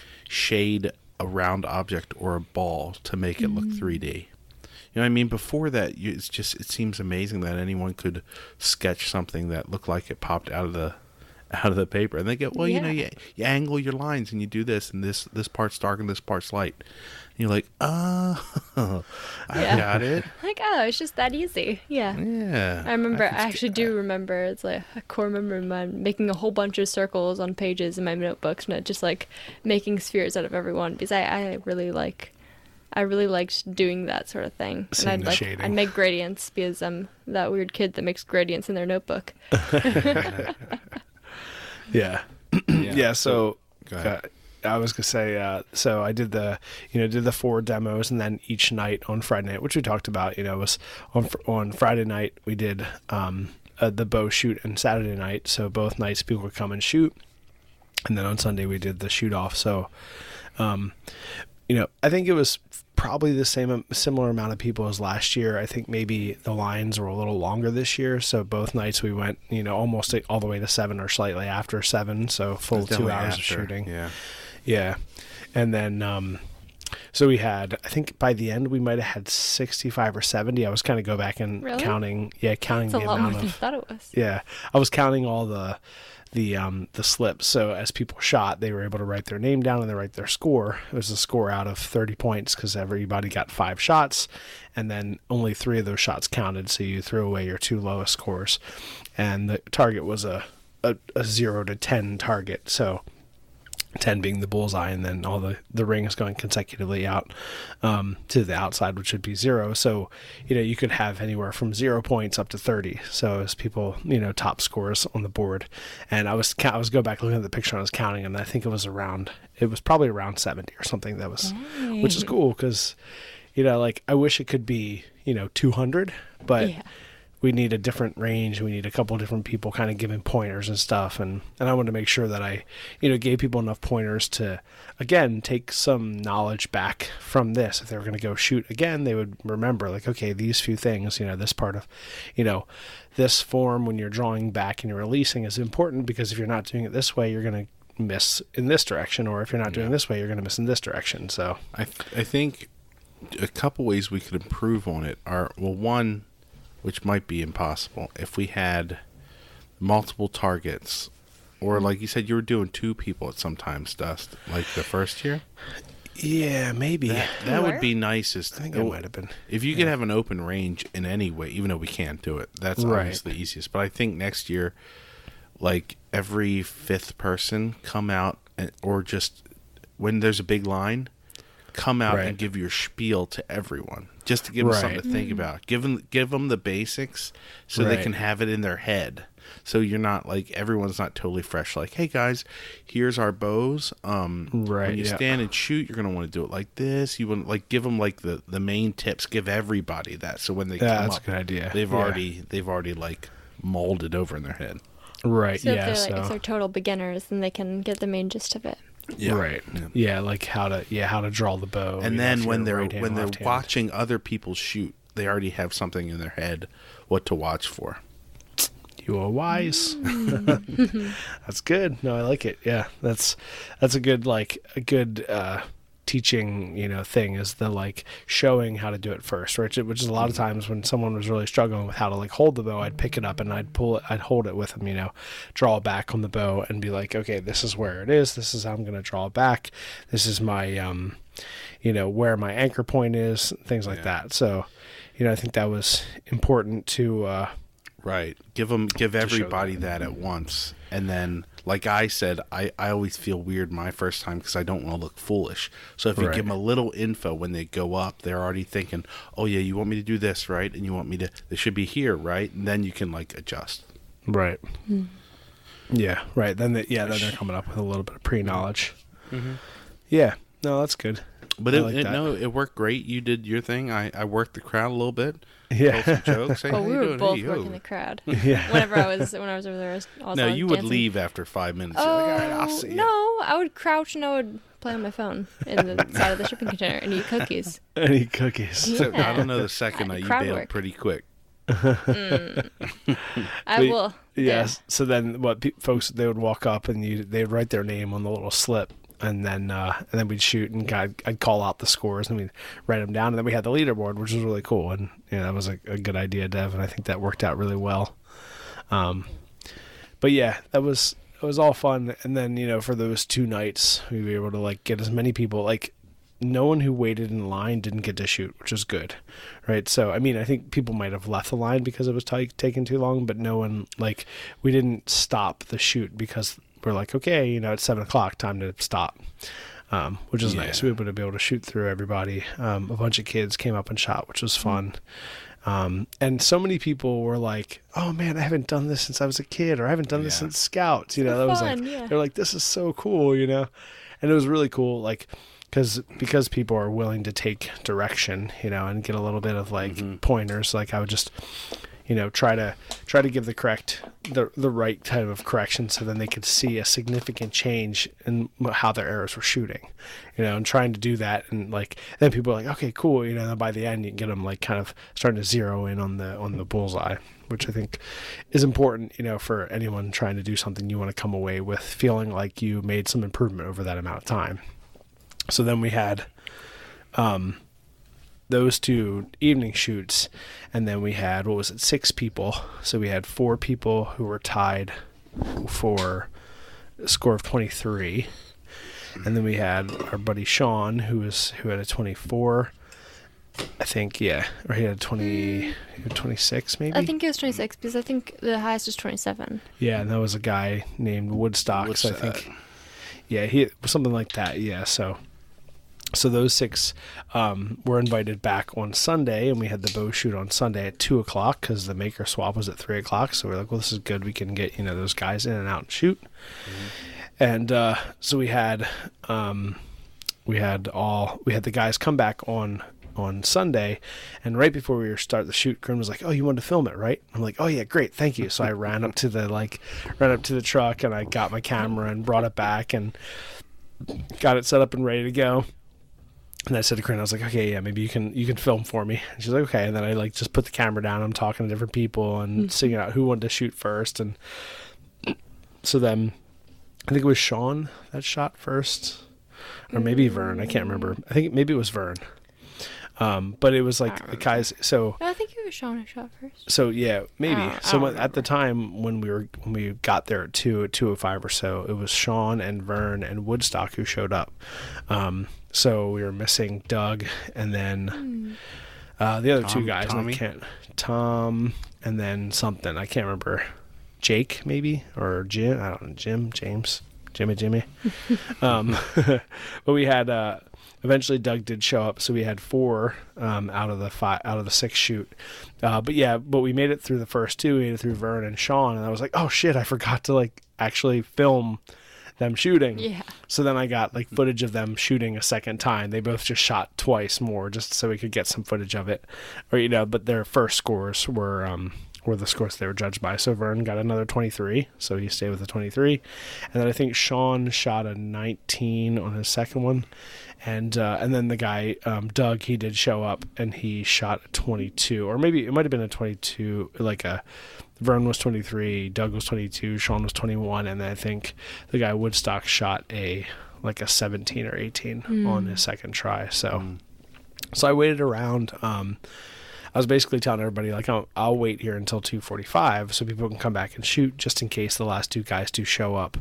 shade a round object or a ball to make it look three D. You know what I mean? Before that, you, it's just it seems amazing that anyone could sketch something that looked like it popped out of the out of the paper, and they go, well, you know, Yeah. you, you angle your lines and you do this, and this this part's dark and this part's light. And you're like, oh, I Yeah. got it. Like, oh, it's just that easy. Yeah. Yeah, I remember, I, could actually skip do that. remember, it's like a core memory of mine, making a whole bunch of circles on pages in my notebooks, and just like making spheres out of everyone because I, I really like, I really liked doing that sort of thing. Seeing and I'd the like, shading. I'd make gradients because I'm that weird kid that makes gradients in their notebook. yeah, yeah. So, Go ahead. uh, I was gonna say, uh, so I did the, you know, did the four demos, and then each night on Friday night, which we talked about, you know, was on fr- on Friday night we did um, uh, the bow shoot, and Saturday night, so both nights people would come and shoot, and then on Sunday we did the shoot off. So, um, you know, I think it was probably the same similar amount of people as last year. I think maybe the lines were a little longer this year, so both nights we went, you know, almost all the way to seven or slightly after seven, so full It's two definitely hours after, of shooting. Yeah. Yeah. And then, um, so we had, I think by the end we might have had sixty-five or seventy. I was kind of go back and Really? counting, yeah, counting It's a the lot more amount than I of, thought it was. yeah, I was counting all the, the, um, the slips. So as people shot, they were able to write their name down and they write their score. It was a score out of thirty points because everybody got five shots, and then only three of those shots counted. So you threw away your two lowest scores, and the target was a, a, a zero to ten target. So ten being the bullseye, and then all the, the rings going consecutively out um, to the outside, which would be zero. So, you know, you could have anywhere from zero points up to thirty. So as people, you know, top scores on the board. And I was, I was go back looking at the picture, and I was counting, and I think it was around, it was probably around seventy or something. That was, which is cool because, you know, like I wish it could be, you know, two hundred, but Yeah. we need a different range. We need a couple different people kind of giving pointers and stuff. And, and I wanted to make sure that I, you know, gave people enough pointers to, again, take some knowledge back from this. If they were going to go shoot again, they would remember, like, okay, these few things, you know, this part of, you know, this form when you're drawing back and you're releasing is important, because if you're not doing it this way, you're going to miss in this direction. Or if you're not doing Yeah. this way, you're going to miss in this direction. So I th- I think a couple ways we could improve on it are, well, one, which might be impossible, if we had multiple targets, or like you said, you were doing two people at sometimes, Dust, like the first year. yeah, maybe. That, that Where? would be nicest. I think it might have been. If you could have an open range in any way, even though we can't do it, that's Right. obviously the easiest. But I think next year, like every fifth person come out, and, or just when there's a big line, come out Right. and give your spiel to everyone, just to give them Right. something to think about. Give them, give them the basics so they Right. can have it in their head. So you're not like, everyone's not totally fresh. Like, hey guys, here's our bows. Um, Right, when you yeah. stand and shoot, you're gonna want to do it like this. You want like give them like the, the main tips. Give everybody that. So when they Yeah, come that's up, a good idea. they've Yeah. already they've already like molded over in their head. Right. So yeah. if they're like so. if they're total beginners, then they can get the main gist of it. Right. Yeah. Yeah. Like how to yeah how to draw the bow. And you know, then if when you're they're right hand, when they're left hand. watching other people shoot, they already have something in their head what to watch for. You are wise. Mm. That's good. No, I like it. Yeah, that's that's a good like a good uh, teaching you know thing is the like showing how to do it first, right? Which is a lot of times when someone was really struggling with how to like hold the bow, I'd pick it up and I'd pull it, I'd hold it with them, you know, draw it back on the bow and be like, okay, this is where it is. This is how I'm going to draw it back. This is my um, you know, where my anchor point is, things like Yeah. that. So, you know, I think that was important to. Uh, Right. Give them, give show everybody that at once. And then, like I said, I, I always feel weird my first time because I don't want to look foolish. So if you Right. give them a little info when they go up, they're already thinking, oh yeah, you want me to do this, right? And you want me to, this should be here, right? And then you can like adjust. Right. Yeah. Right. Then, they, yeah. Then they're coming up with a little bit of pre-knowledge. Yeah. No, that's good. But I it, like it that. no, it worked great. You did your thing. I, I worked the crowd a little bit. Yeah. Told some jokes. Hey, Oh, how we you were doing? both Hey, yo. working the crowd. Yeah. Whenever I was when I was over there, I was, I was No, all you would dancing. leave after five minutes. You're Oh like, all right, I'll see you. no! I would crouch and I would play on my phone in the side of the shipping container and eat cookies. Any cookies? So, I Yeah. don't know the second night you Crowd bailed work. pretty quick. I But- will. Yes. So then, what pe- folks they would walk up and you they'd write their name on the little slip, and then uh, and then we'd shoot and I'd, I'd call out the scores and we'd write them down, and then we had the leaderboard, which was really cool, and yeah, that was a, a good idea, Dev, and I think that worked out really well. Um, but yeah, that was it was all fun, and then you know for those two nights we were able to like get as many people like. No one who waited in line didn't get to shoot, which is good, right? So, I mean, I think people might have left the line because it was t- taking too long, but no one, like, we didn't stop the shoot because we're like, okay, you know, it's seven o'clock, time to stop, um, which is Yeah. nice. We were able to be able to shoot through everybody. Um, a bunch of kids came up and shot, which was fun. Um, and so many people were like, oh man, I haven't done this since I was a kid, or I haven't done this Yeah. since Scouts. You know, So that was fun, like, yeah. they're like, this is so cool, you know? And it was really cool, like, because because people are willing to take direction, you know, and get a little bit of like pointers. Like I would just, you know, try to try to give the correct the the right type of correction, so then they could see a significant change in how their arrows were shooting, you know, and trying to do that. And like then people are like, okay, cool, you know. And then by the end, you can get them like kind of starting to zero in on the on the bullseye, which I think is important, you know, for anyone trying to do something. You want to come away with feeling like you made some improvement over that amount of time. So then we had um, those two evening shoots, and then we had, what was it, six people. So we had four people who were tied for a score of twenty-three. And then we had our buddy Sean, who was who had a twenty-four. I think, yeah. Or he had a twenty, he had twenty-six maybe? I think it was twenty-six because I think the highest was twenty-seven. Yeah, and that was a guy named Woodstock. So I Woodstock. think, yeah, he something like that. Yeah, so so those six um, were invited back on Sunday, and we had the bow shoot on Sunday at two o'clock because the maker swap was at three o'clock. So we're like, well, this is good. We can get you know those guys in and out and shoot. And uh, so we had um, we had all we had the guys come back on on Sunday, and right before we were start the shoot, Corinne was like, "Oh, you wanted to film it, right?" I'm like, "Oh yeah, great, thank you." So I ran up to the like, ran up to the truck, and I got my camera and brought it back and got it set up and ready to go. And I said to Corinne, I was like, "Okay, yeah, maybe you can you can film for me." And she's like, "Okay." And then I like just put the camera down. I'm talking to different people and mm-hmm. figuring out who wanted to shoot first, and so then I think it was Sean that shot first. Or maybe Vern, I can't remember. I think maybe it was Vern. Um, but it was like the guys. So no, I think it was Sean who shot first. So yeah, maybe. I don't, so I when, at the time when we were when we got there at two at two o five or so, it was Sean and Vern and Woodstock who showed up. Um, so we were missing Doug and then mm. uh, the other Tom, two guys. Tommy? I can't. Tom and then something I can't remember. Jake maybe or Jim. I don't know. Jim James. Jimmy, Jimmy. um, but we had, uh, eventually Doug did show up. So we had four, um, out of the five, out of the six shoot. Uh, but yeah, but we made it through the first two, we made it through Vern and Sean. And I was like, oh shit, I forgot to like actually film them shooting. Yeah. So then I got like footage of them shooting a second time. They both just shot twice more just so we could get some footage of it, or, you know, but their first scores were, um, were the scores they were judged by. So Vern got another twenty-three, so he stayed with the twenty-three. And then I think Sean shot a nineteen on his second one. And uh, and then the guy, um, Doug, he did show up, and he shot a twenty-two. Or maybe it might have been a twenty-two, like a... Vern was twenty-three, Doug was twenty-two, Sean was twenty-one, and then I think the guy Woodstock shot a like a seventeen or eighteen mm. on his second try. So, mm. so I waited around. Um, I was basically telling everybody, like, I'll, I'll wait here until two forty-five so people can come back and shoot just in case the last two guys do show up.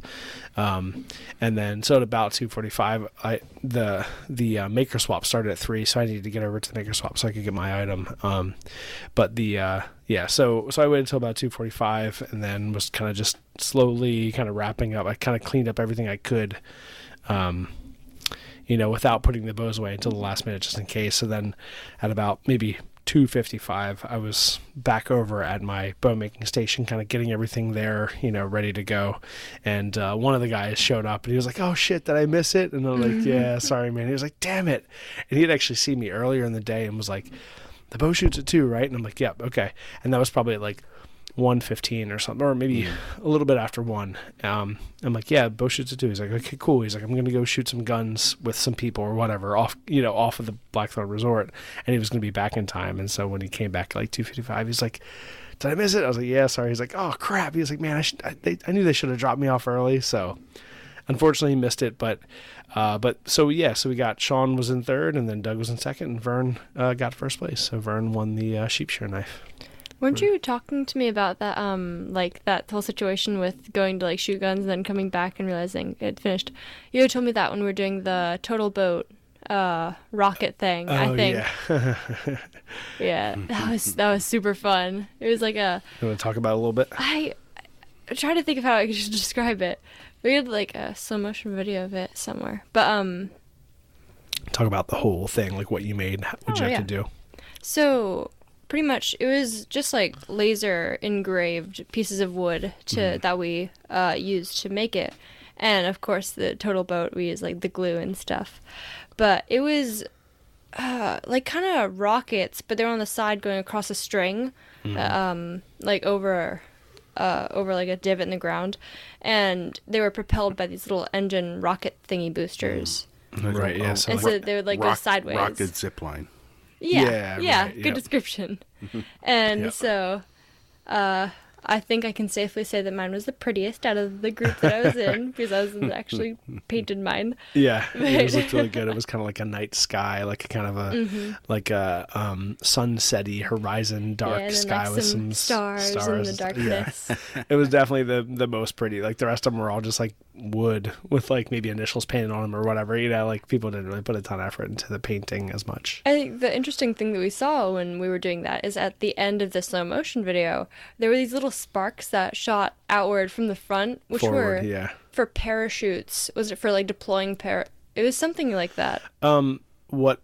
Um, and then, so at about two forty-five, I the the uh, maker swap started at three, so I needed to get over to the maker swap so I could get my item. Um, but the, uh, yeah, so so I waited until about two forty-five and then was kind of just slowly kind of wrapping up. I kind of cleaned up everything I could, um, you know, without putting the bows away until the last minute just in case. So then at about maybe two fifty-five, I was back over at my bow making station, kind of getting everything there, you know, ready to go. And uh, one of the guys showed up and he was like, "Oh shit, did I miss it?" And I'm like, mm-hmm. "Yeah, sorry, man." He was like, "Damn it." And he had actually seen me earlier in the day and was like, "The bow shoots at two, right?" And I'm like, "Yep, yeah, okay." And that was probably at like one fifteen or something, or maybe a little bit after one. Um, I'm like, "Yeah, bow shoots at two." He's like, "Okay, cool." He's like, "I'm going to go shoot some guns with some people or whatever off, you know, off of the Blackthorn Resort." And he was going to be back in time. And so when he came back at like two fifty-five, he's like, "Did I miss it?" I was like, "Yeah, sorry." He's like, "Oh crap." He was like, "Man, I should, I, they, I knew they should have dropped me off early." So unfortunately he missed it, but, uh, but so yeah, so we got Sean was in third and then Doug was in second and Vern, uh, got first place. So Vern won the, uh, sheep shear knife. Weren't you talking to me about that, um, like that whole situation with going to like shoot guns and then coming back and realizing it finished? You had told me that when we were doing the Total Boat uh, rocket thing. Oh, I think. Yeah. Yeah, that was that was super fun. It was like a. You want to talk about it a little bit? I, I try to think of how I could just describe it. We had like a slow motion video of it somewhere, but um. Talk about the whole thing, like what you made, what oh, you have yeah. to do. So. Pretty much, it was just like laser engraved pieces of wood to mm. that we uh, used to make it, and of course the Total Boat we used like the glue and stuff. But it was uh, like kind of rockets, but they're on the side going across a string, mm. uh, um, like over uh, over like a divot in the ground, and they were propelled by these little engine rocket thingy boosters. Mm. Right. Yeah. So and like, so they would like rock, go sideways. Rocket zip line. Yeah, yeah, yeah, right, good yep. description. And Yep. so, uh, I think I can safely say that mine was the prettiest out of the group that I was in because I was actually painted mine. Yeah, it was looked really good. It was kind of like a night sky, like a kind of a mm-hmm. like a um, sunsetty horizon, dark yeah, and then, sky like, with some some stars, stars in the darkness. Yeah. It was definitely the the most pretty. Like the rest of them were all just like wood with like maybe initials painted on them or whatever. You know, like people didn't really put a ton of effort into the painting as much. I think the interesting thing that we saw when we were doing that is at the end of the slow motion video, there were these little sparks that shot outward from the front, which Forward, were yeah. for parachutes. Was it for like deploying par? It was something like that. Um, what?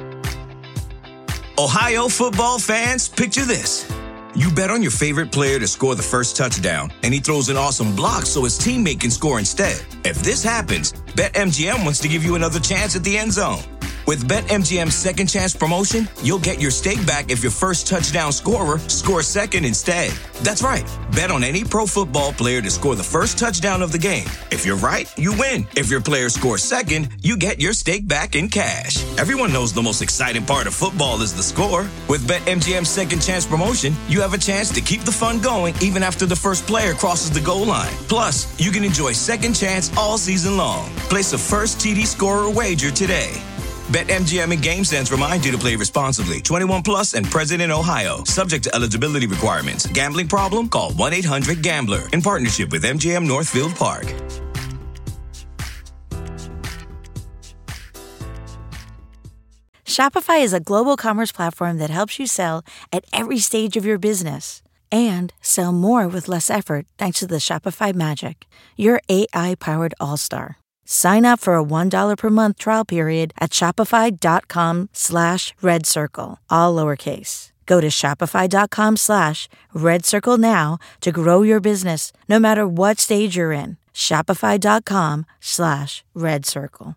Ohio football fans, picture this. You bet on your favorite player to score the first touchdown, and he throws an awesome block so his teammate can score instead. If this happens, BetMGM wants to give you another chance at the end zone. With BetMGM's second chance promotion, you'll get your stake back if your first touchdown scorer scores second instead. That's right. Bet on any pro football player to score the first touchdown of the game. If you're right, you win. If your player scores second, you get your stake back in cash. Everyone knows the most exciting part of football is the score. With BetMGM's second chance promotion, you have a chance to keep the fun going even after the first player crosses the goal line. Plus, you can enjoy second chance all season long. Place a first T D scorer wager today. BetMGM and GameSense remind you to play responsibly. twenty-one plus and present in Ohio. Subject to eligibility requirements. Gambling problem? Call one eight hundred gambler in partnership with M G M Northfield Park. Shopify is a global commerce platform that helps you sell at every stage of your business and sell more with less effort thanks to the Shopify Magic, your A I-powered all-star. Sign up for a one dollar per month trial period at shopify.com slash red circle, all lowercase. Go to shopify.com slash red circle now to grow your business no matter what stage you're in. Shopify.com slash red circle.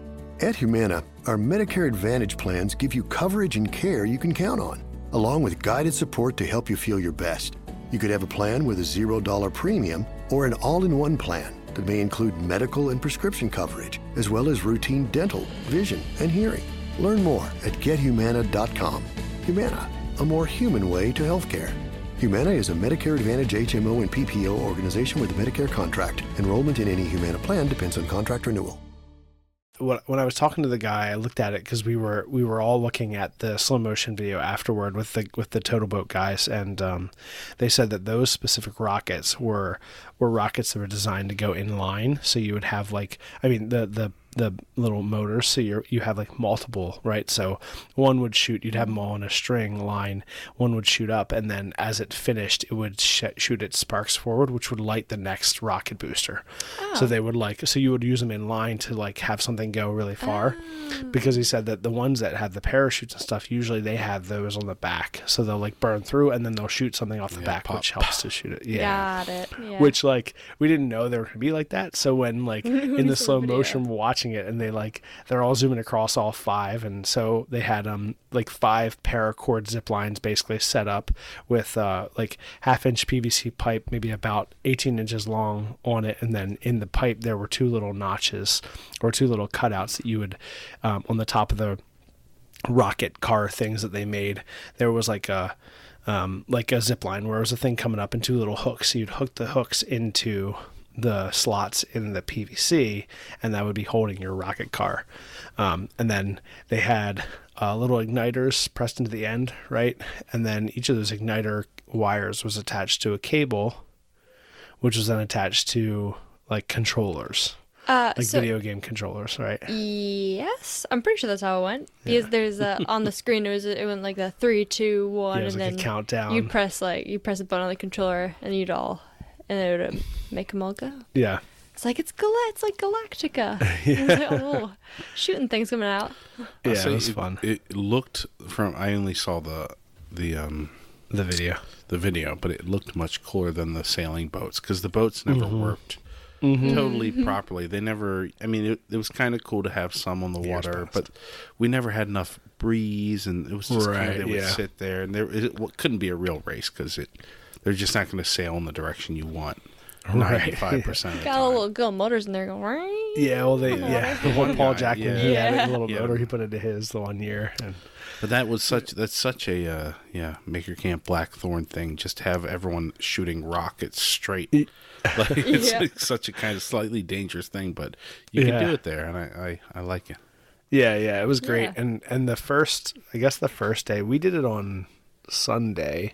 At Humana, our Medicare Advantage plans give you coverage and care you can count on, along with guided support to help you feel your best. You could have a plan with a zero dollar premium or an all-in-one plan that may include medical and prescription coverage, as well as routine dental, vision, and hearing. Learn more at get humana dot com. Humana, a more human way to healthcare. Humana is a Medicare Advantage H M O and P P O organization with a Medicare contract. Enrollment in any Humana plan depends on contract renewal. When I was talking to the guy, I looked at it because we were we were all looking at the slow motion video afterward with the with the Total Boat guys, and um, they said that those specific rockets were were rockets that were designed to go in line. So you would have like, I mean, the the the little motors, so you you have like multiple, right? So one would shoot, you'd have them all in a string line, one would shoot up, and then as it finished, it would sh- shoot its sparks forward, which would light the next rocket booster. Oh. So they would like, so you would use them in line to like have something go really far, oh. because he said that the ones that have the parachutes and stuff, usually they have those on the back, so they'll like burn through and then they'll shoot something off the yeah, back, pop. which helps to shoot it. Yeah, got it. Yeah. Which like we didn't know they were gonna be like that. So when like in the slow motion watching it, and they like they're all zooming across all five, and so they had um like five paracord zip lines basically set up with uh like half inch P V C pipe, maybe about eighteen inches long on it, and then in the pipe there were two little notches or two little cutouts that you would um, on the top of the rocket car things that they made. There was like a um like a zip line where it was a thing coming up and two little hooks, so you'd hook the hooks into the slots in the P V C, and that would be holding your rocket car. Um, and then they had uh, little igniters pressed into the end, right? And then each of those igniter wires was attached to a cable, which was then attached to like controllers, uh, like so, video game controllers, right? Yes, I'm pretty sure that's how it went. Because yeah. there's a, on the screen it was it went like the three, two, one, yeah, it was and like then a countdown. You press like you press a button on the controller, and you'd all. And it would make them all go. Yeah. It's like it's Gal- It's like Galactica. Yeah. Like, oh, shooting things coming out. Yeah, so it was it, fun. It looked from. I only saw the the um the video, the video, but it looked much cooler than the sailing boats because the boats never mm-hmm. worked mm-hmm. totally Mm-hmm. properly. They never. I mean, it, it was kind of cool to have some on the Years water, past. but we never had enough breeze, and it was just Right, kind of they would yeah. sit there, and there it well, couldn't be a real race because it. They're just not going to sail in the direction you want. Ninety-five percent of the Got time. a little little motors in there going. Right? Yeah, well, they yeah, the one Paul Jackman Yeah. he had Yeah. a little Yeah. motor he put into his the one year, and But that was such that's such a uh, yeah Maker Camp Blackthorn thing. Just to have everyone shooting rockets straight, like it's Yeah. like such a kind of slightly dangerous thing, but you Yeah. can do it there, and I I, I like it. yeah, yeah, it was great. Yeah. And and the first, I guess the first day we did it on Sunday,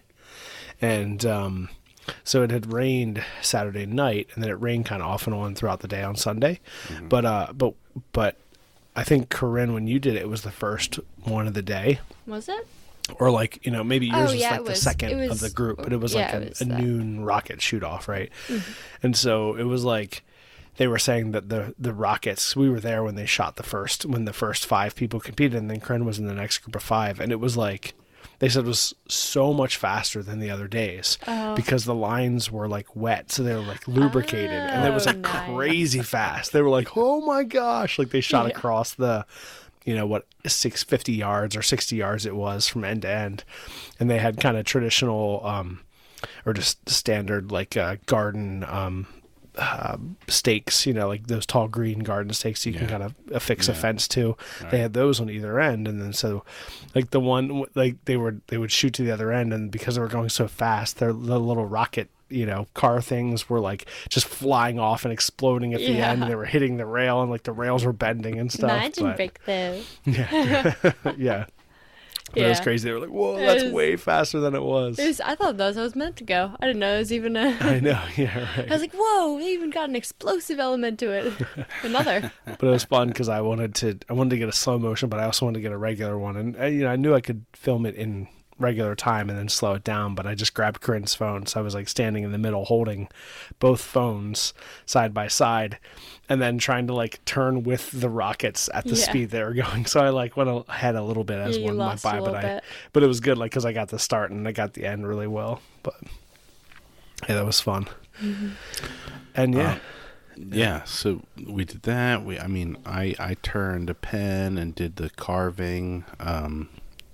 and um, so it had rained Saturday night, and then it rained kind of off and on throughout the day on Sunday. Mm-hmm. But uh, but but I think Corinne, when you did it, it was the first one of the day. Was it? Or like, you know, maybe yours Oh, was yeah, like it the was- second it of was- the group, but it was yeah, like a, it was a that. noon rocket shoot off, right? And so it was like they were saying that the the rockets, we were there when they shot the first, when the first five people competed, and then Corinne was in the next group of five, and it was like, they said it was so much faster than the other days Oh. because the lines were like wet, so they were like lubricated, and it was Oh, like nice. crazy fast. They were like, oh my gosh, like they shot Yeah. across the you know, what six fifty yards or sixty yards it was from end to end. And they had kind of traditional, um, or just standard like uh, garden um, uh, stakes, you know, like those tall green garden stakes you yeah. can kind of affix yeah. a fence to. Right. They had those on either end, and then so like the one like they were they would shoot to the other end, and because they were going so fast, their the little rocket, you know, car things were like just flying off and exploding at the yeah. end, and they were hitting the rail, and like the rails were bending and stuff. No, I didn't but, break those. Yeah, yeah. But yeah. It was crazy. They were like, "Whoa, that's was, way faster than it was." It was. I thought those was meant to go. I didn't know it was even a. I know. Yeah, right. I was like, "Whoa!" They even got an explosive element to it. Another. But it was fun because I wanted to. I wanted to get a slow motion, but I also wanted to get a regular one, and you know, I knew I could film it in regular time and then slow it down, but I just grabbed Corinne's phone, so I was like standing in the middle holding both phones side by side and then trying to like turn with the rockets at the yeah. speed they were going. So I like went ahead a little bit as yeah, one went by, but I bit. but it was good like because I got the start and I got the end really well. But yeah, that was fun. Mm-hmm. And yeah. Uh, yeah, so we did that. We I mean I I turned a pen and did the carving. um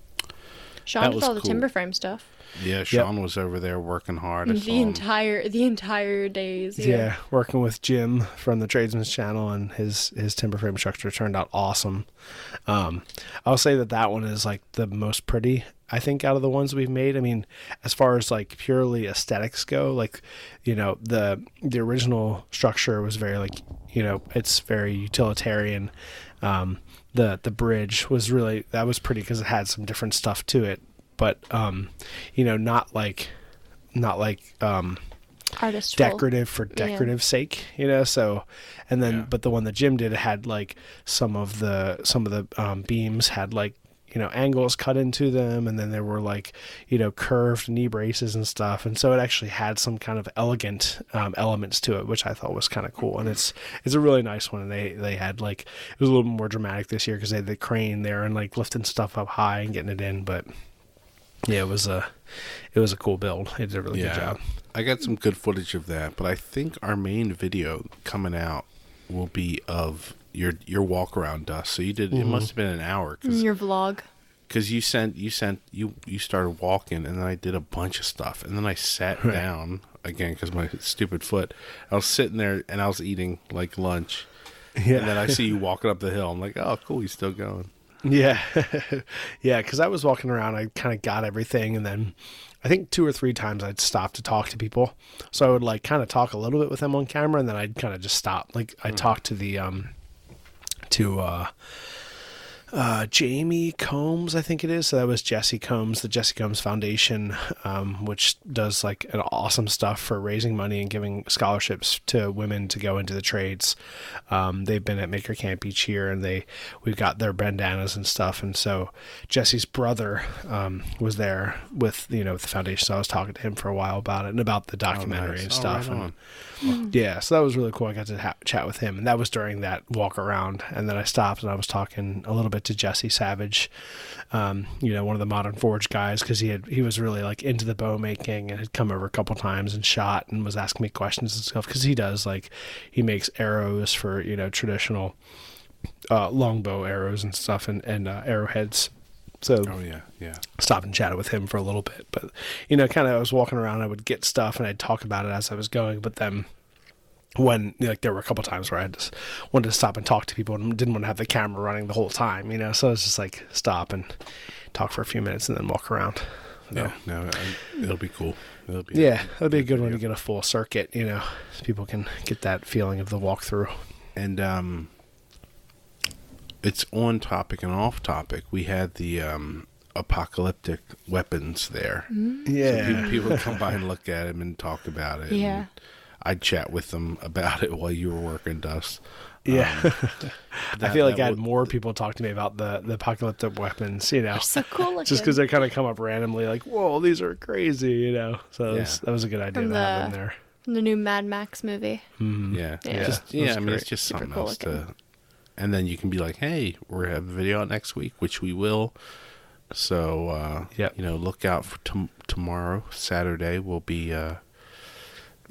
Sean did all the cool. timber frame stuff. Yeah, Sean yep. was over there working hard. I the entire the entire days. Yeah. yeah, working with Jim from the Tradesman's Channel, and his his timber frame structure turned out awesome. Um, I'll say that that one is like the most pretty, I think, out of the ones we've made. I mean, as far as like purely aesthetics go, like, you know, the the original structure was very like, you know, it's very utilitarian. Um, the the bridge was really, that was pretty because it had some different stuff to it, but um, you know, not like not like um, artistful, decorative for decorative yeah. sake, you know. So, and then yeah. but the one that Jim did had like some of the some of the um, beams had like, you know, angles cut into them, and then there were like, you know, curved knee braces and stuff, and so it actually had some kind of elegant um, elements to it, which I thought was kind of cool. And it's it's a really nice one. And they they had like, it was a little more dramatic this year because they had the crane there and like lifting stuff up high and getting it in. But yeah, it was a it was a cool build. It did a really yeah, good job. I got some good footage of that, but I think our main video coming out will be of your your walk around, Dust. So you did. Mm-hmm. It must have been an hour. Cause, your vlog. Because you sent you sent you you started walking, and then I did a bunch of stuff, and then I sat right. down again because my stupid foot. I was sitting there and I was eating like lunch, yeah. and then I see you walking up the hill. I'm like, oh, cool, he's still going. Yeah, yeah. Because I was walking around, I kind of got everything, and then I think two or three times I'd stop to talk to people. So I would like kind of talk a little bit with them on camera, and then I'd kind of just stop. Like I mm. talked to the um to uh. Uh, Jamie Combs, I think it is. So that was Jesse Combs, the Jesse Combs Foundation, um, which does like an awesome stuff for raising money and giving scholarships to women to go into the trades. Um, they've been at Maker Camp each year, and they we've got their bandanas and stuff. And so Jesse's brother um, was there with, you know, the foundation. So I was talking to him for a while about it and about the documentary oh, nice. and stuff. Oh, right and, Mm. Yeah, so that was really cool. I got to ha- chat with him, and that was during that walk around. And then I stopped and I was talking a little bit to Jesse Savage, um, you know, one of the Modern Forge guys, because he had he was really like into the bow making and had come over a couple times and shot and was asking me questions and stuff, because he does like he makes arrows for, you know, traditional uh, longbow arrows and stuff, and and uh, arrowheads. So oh yeah, yeah. Stopped and chatted with him for a little bit, but you know, kind of I was walking around. I would get stuff and I'd talk about it as I was going. But then, when like there were a couple times where I just wanted to stop and talk to people and didn't want to have the camera running the whole time, you know. So it's just like stop and talk for a few minutes and then walk around. Yeah, so, no, I, it'll be cool. It'll be yeah, it'll be a good one to get a full circuit, you know, so people can get that feeling of the walkthrough. And um. It's on topic and off topic. We had the um, apocalyptic weapons there. Yeah. So people, people would come by and look at them and talk about it. Yeah. I'd chat with them about it while you were working, Dust. Yeah. Um, I feel like I had would, more people talk to me about the, the apocalyptic weapons, you know. They're so cool looking. Just because they kind of come up randomly, like, whoa, these are crazy, you know. So yeah. that, was, that was a good idea From to the, have them there. From the new Mad Max movie. Mm-hmm. Yeah. Yeah. Just, yeah, I mean, great. it's just Super something cool else looking. to... And then you can be like, hey, we're having a video out next week, which we will. So, uh, yep. you know, look out for t- tomorrow, Saturday. We'll be, uh,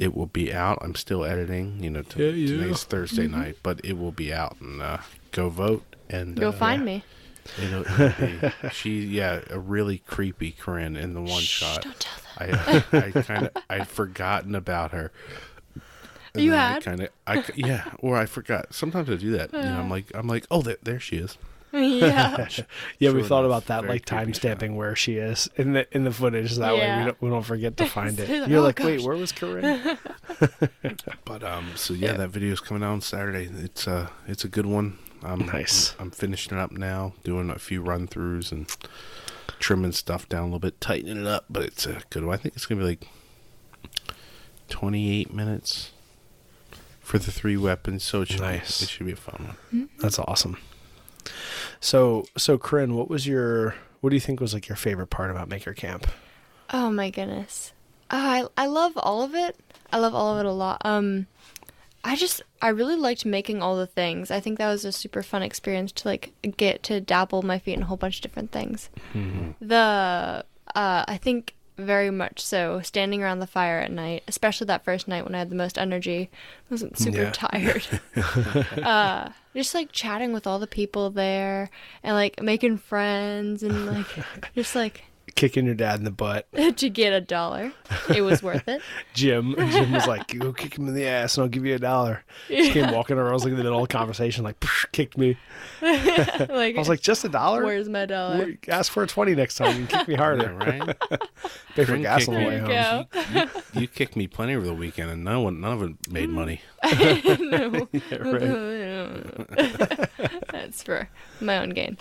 it will be out. I'm still editing. You know, t- Yeah, yeah. today's Thursday Mm-hmm. night, but it will be out. And uh, go vote and Go uh, find me. It'll, it'll be, she, yeah, a really creepy Corinne in the one Shh, shot. don't tell them. I, I kind of, I'd forgotten about her. And You then I had? kind of, I yeah, or I forgot. Sometimes I do that. You know, I'm like, I'm like, oh, there, there she is. Yeah. Yeah, we True thought enough, about that, very like creepy time stamping where she is in the in the footage. That way Yeah. we don't, we don't forget to find it. Like, You're oh, like, wait, gosh. where was Corinne? But um, so yeah, that video is coming out on Saturday. It's uh, it's a good one. Um, Nice. I'm, I'm finishing it up now, doing a few run throughs and trimming stuff down a little bit, tightening it up. But it's a good one. I think it's gonna be like twenty-eight minutes for the three weapons. So it should Nice. be, it should be a fun one. That's awesome. So, so Corinne, what was your, what do you think was like your favorite part about Maker Camp? Oh my goodness. Oh, I I love all of it. I love all of it a lot. Um I just I really liked making all the things. I think that was a super fun experience to like get to dabble my feet in a whole bunch of different things. The uh I think very much so standing around the fire at night, especially that first night when I had the most energy. I wasn't super Yeah. tired. uh just like chatting with all the people there and like making friends and like just like Kicking your dad in the butt. to get a dollar. It was worth it. Jim, Jim was like, "Go kick him in the ass, and I'll give you a dollar." Just came walking around. I was like in the middle of the conversation, like, kicked me. Like, I was like, "Just a dollar? where's my dollar? Where- Ask for a twenty next time. You can kick me harder." Yeah, right. Pay for Corinne gas kicked on the me. way There home. you go. You kicked me plenty over the weekend, and no one, none of it made money. No. Yeah, right. That's for my own gain.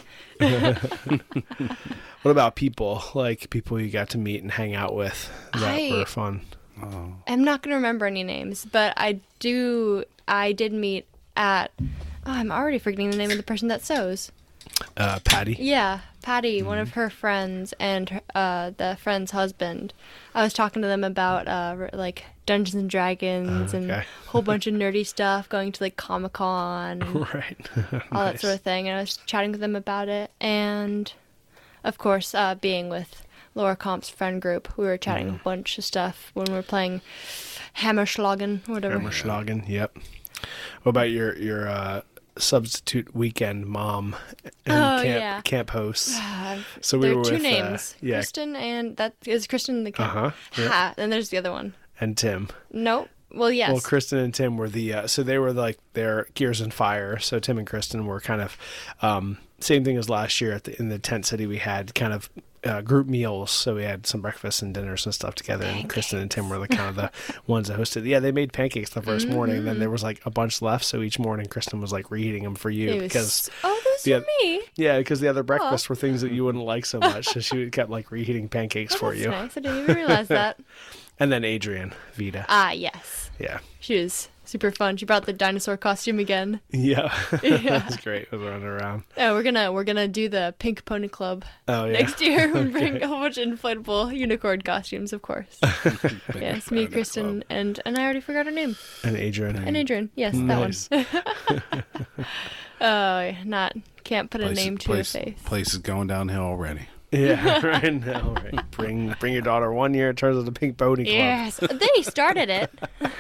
What about people? Like people you got to meet and hang out with that I- were fun. Oh, I'm not going to remember any names, but I do. I did meet at. Oh, I'm already forgetting the name of the person that sews. Uh, Patty. Yeah, Patty, one Mm-hmm. of her friends, and uh, the friend's husband. I was talking to them about uh, r- like Dungeons and Dragons and Oh, okay. a whole bunch of nerdy stuff, going to like Comic Con and Right. all that Nice. sort of thing. And I was chatting with them about it, and of course, uh, being with Laura Komp's friend group, we were chatting Mm-hmm. a bunch of stuff when we were playing Hammerschlagen, or whatever. Hammerschlagen. Yep. What about your your uh, substitute weekend mom and Oh, camp, yeah. camp hosts? Uh, So we there were are two with, uh, names, yeah. Kristen and that is Kristen the camp. Uh-huh, yeah. Ha, and there's the other one. And Tim. Nope. Well, yes. Well, Kristen and Tim were the uh, so they were like their gears and fire. So Tim and Kristen were kind of um, same thing as last year at the, in the tent city. We had kind of uh, group meals, so we had some breakfast and dinners and stuff together. And Kristen and Tim were the kind of the ones that hosted. Yeah, they made pancakes the 1st morning. And then there was like a bunch left. So each morning, Kristen was like reheating them for you It was- because oh, those the are me. yeah, because the other breakfasts were things that you wouldn't like so much. So she kept like reheating pancakes Oh, for that's you. nice. I didn't even realize that. And then Adrian Vita. Ah, yes. Yeah. She was super fun. She brought the dinosaur costume again. Yeah. Yeah. That was great. It was running around. Oh, we're gonna we're gonna do the Pink Pony Club Oh, yeah. next year and bring a whole bunch of inflatable unicorn costumes, of course. Yes, me, Kristen, and and I already forgot her name. And Adrian. And Adrian. Yes, Nice. that one. Oh, yeah, not can't put a place, name to place, a face. place is going downhill already. Yeah, right now, right. Bring bring your daughter one year, it turns out the Pink Pony Club. Yes, they started it.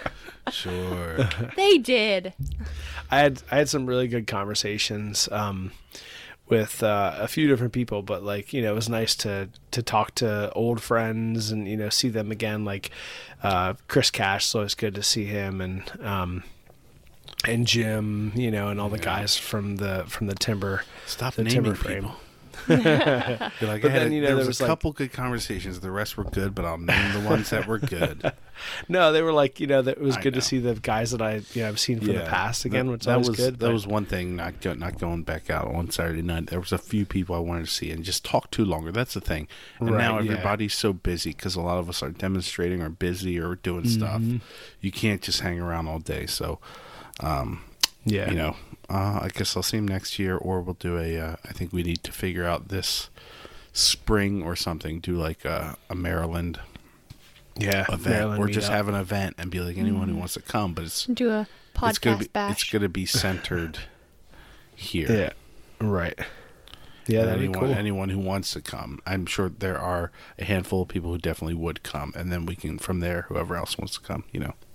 Sure. They did. I had I had some really good conversations um, with uh, a few different people, but like you know, it was nice to to talk to old friends and you know see them again. Like uh, Chris Cash, so it's good to see him and um, and Jim, you know, and all the guys from the from the timber Stop the naming timber frame. people. You're like, But I had then, a- you know, there there was, was, a like- couple good conversations. The rest were good, but I'll name the ones that were good. No, they were like you know that it was I good know. to see the guys that I you know I've seen from the past again, that, which that was was good. That but- was one thing. Not go, not going back out on Saturday night. There was a few people I wanted to see and just talk to longer. That's the thing. And Right, now yeah. everybody's so busy because a lot of us are demonstrating or busy or doing stuff. Mm-hmm. You can't just hang around all day. So, um, yeah, you know, uh, I guess I'll see him next year, or we'll do a. Uh, I think we need to figure out this spring or something. Do like a, a Maryland yeah, event, Maryland or just meetup. have an event and be like anyone who wants to come. But it's Do a it's gonna podcast be bash. it's gonna be centered here. Yeah, right. Yeah, And that'd anyone, be cool. anyone who wants to come, I'm sure there are a handful of people who definitely would come, and then we can from there, whoever else wants to come, you know.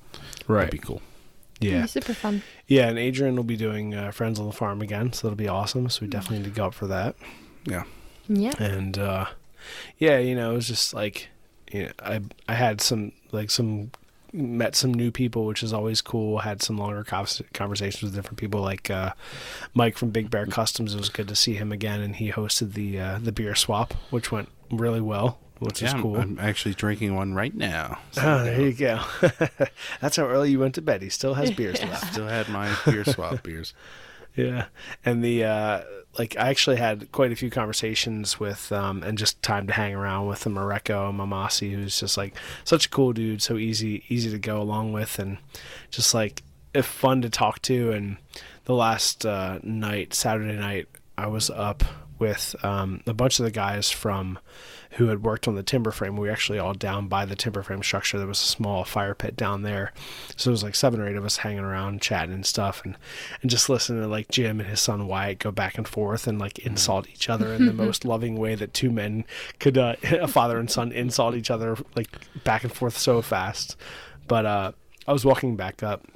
Right. That'd be cool. Yeah. Be super fun. Yeah, and Adrian will be doing uh, Friends on the Farm again, so that'll be awesome. So we definitely need to go up for that. Yeah. Yeah. And uh, yeah, you know, it was just like, you know, I I had some like some met some new people, which is always cool. Had some longer conversations with different people, like uh, Mike from Big Bear Customs. It was good to see him again, and he hosted the uh, the beer swap, which went really well, which yeah, is cool. I'm, I'm actually drinking one right now. So Oh, there you go. That's how early you went to bed. He still has beers left. Still had my beer swap beers. Yeah. And the, uh, like, I actually had quite a few conversations with, um, and just time to hang around with the Mareko Mamasi, who's just like such a cool dude, so easy, easy to go along with, and just like if fun to talk to. And the last uh, night, Saturday night, I was up with um, a bunch of the guys from who had worked on the timber frame. We were actually all down by the timber frame structure. There was a small fire pit down there. So it was like seven or eight of us hanging around, chatting and stuff, and, and just listening to like Jim and his son Wyatt go back and forth and like insult each other in the most loving way that two men could, uh, a father and son insult each other like back and forth so fast. But uh, I was walking back up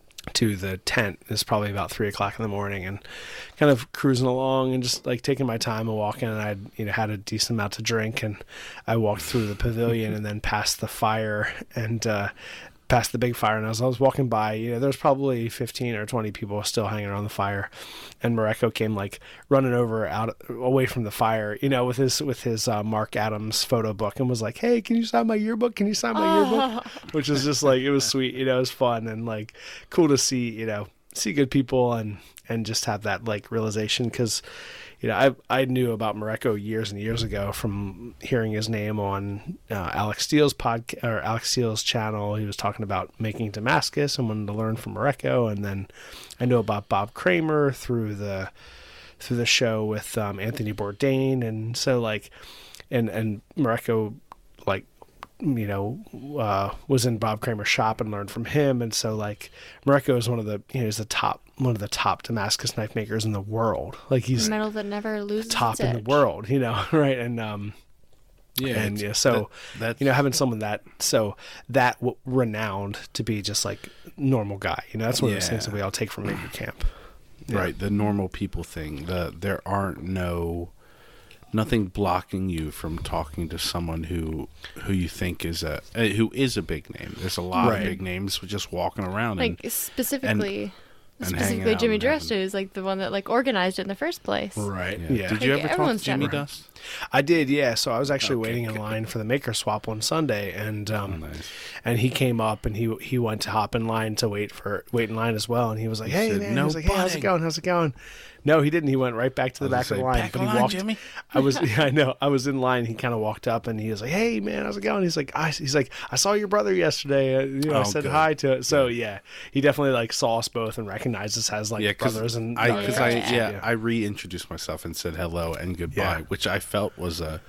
to the tent. It's probably about three o'clock in the morning, and kind of cruising along and just like taking my time and walking. And I'd, you know, had a decent amount to drink, and I walked through the pavilion and then past the fire and, uh, past the big fire. And as I was walking by, you know, there's probably fifteen or twenty people still hanging around the fire. And Mareko came like running over out away from the fire, you know, with his, with his, uh, Mark Adams photo book, and was like, "Hey, can you sign my yearbook? Can you sign my Oh. yearbook?" Which was just like, it was sweet, you know, it was fun and like cool to see, you know, see good people and, and just have that like realization. 'Cause, you know, I I knew about Mareko years and years ago from hearing his name on uh, Alex Steele's podcast or Alex Steele's channel. He was talking about making Damascus and wanted to learn from Mareko, and then I know about Bob Kramer through the through the show with um, Anthony Bourdain, and so like, and and Mareko like, you know, uh, was in Bob Kramer's shop and learned from him, and so like Mareko is one of the, you know, he's the top one of the top Damascus knife makers in the world. Like he's Metal that never loses top its in the edge. world, you know, right? And um, Yeah. and it's- yeah, so that- that's, you know, having someone that so that w- renowned to be just like normal guy, you know, that's one of those things Yeah. that we all take from Maker Camp. right, the normal people thing. The there aren't no nothing blocking you from talking to someone who who you think is a uh, who is a big name. There's a lot Right. of big names just walking around. Like and, specifically, and hanging specifically out Jimmy and having- Dresta is like the one that like organized it in the first place. Right. yeah. Yeah. Did you Like, ever talk to everyone's Jimmy different. Dust? I did, yeah. So I was actually Okay, waiting in good. line for the Maker Swap on Sunday, and um, Oh, nice. and he came up and he he went to hop in line to wait for wait in line as well, and he was like, "Hey said, man," "No he was like, "Hey, how's it butting." going? How's it going?" No, he didn't. He went right back to the I back was of the gonna say, line. "Back But of he line, walked. Jimmy." I was, yeah, I know. I was in line. He kind of walked up and he was like, "Hey man, how's it going?" He's like, I, he's like, "I saw your brother yesterday. Uh, you know, I Oh, said good. hi to it." So yeah, he definitely like saw us both and recognized us as like Yeah, because brothers and I, uh, cause I, brothers. yeah, I reintroduced myself and said hello and goodbye, Yeah. which I felt was a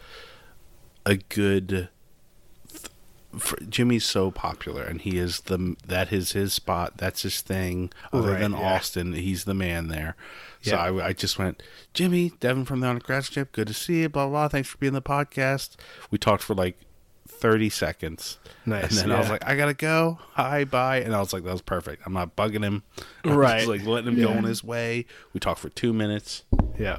a good. For, Jimmy's so popular, and he is the that is his spot. That's his thing. Other Right, than yeah. Austin, he's the man there. So Yeah. I, I just went, Jimmy, Devin from the Undergraduate Ship. Good to see you. Blah blah. blah. Thanks for being on the podcast. We talked for like thirty seconds. Nice, And then I was yeah. like, I gotta go. Hi, bye. And I was like, that was perfect. I'm not bugging him. I was Right. just like letting him go Yeah. on his way. We talked for two minutes. Yeah.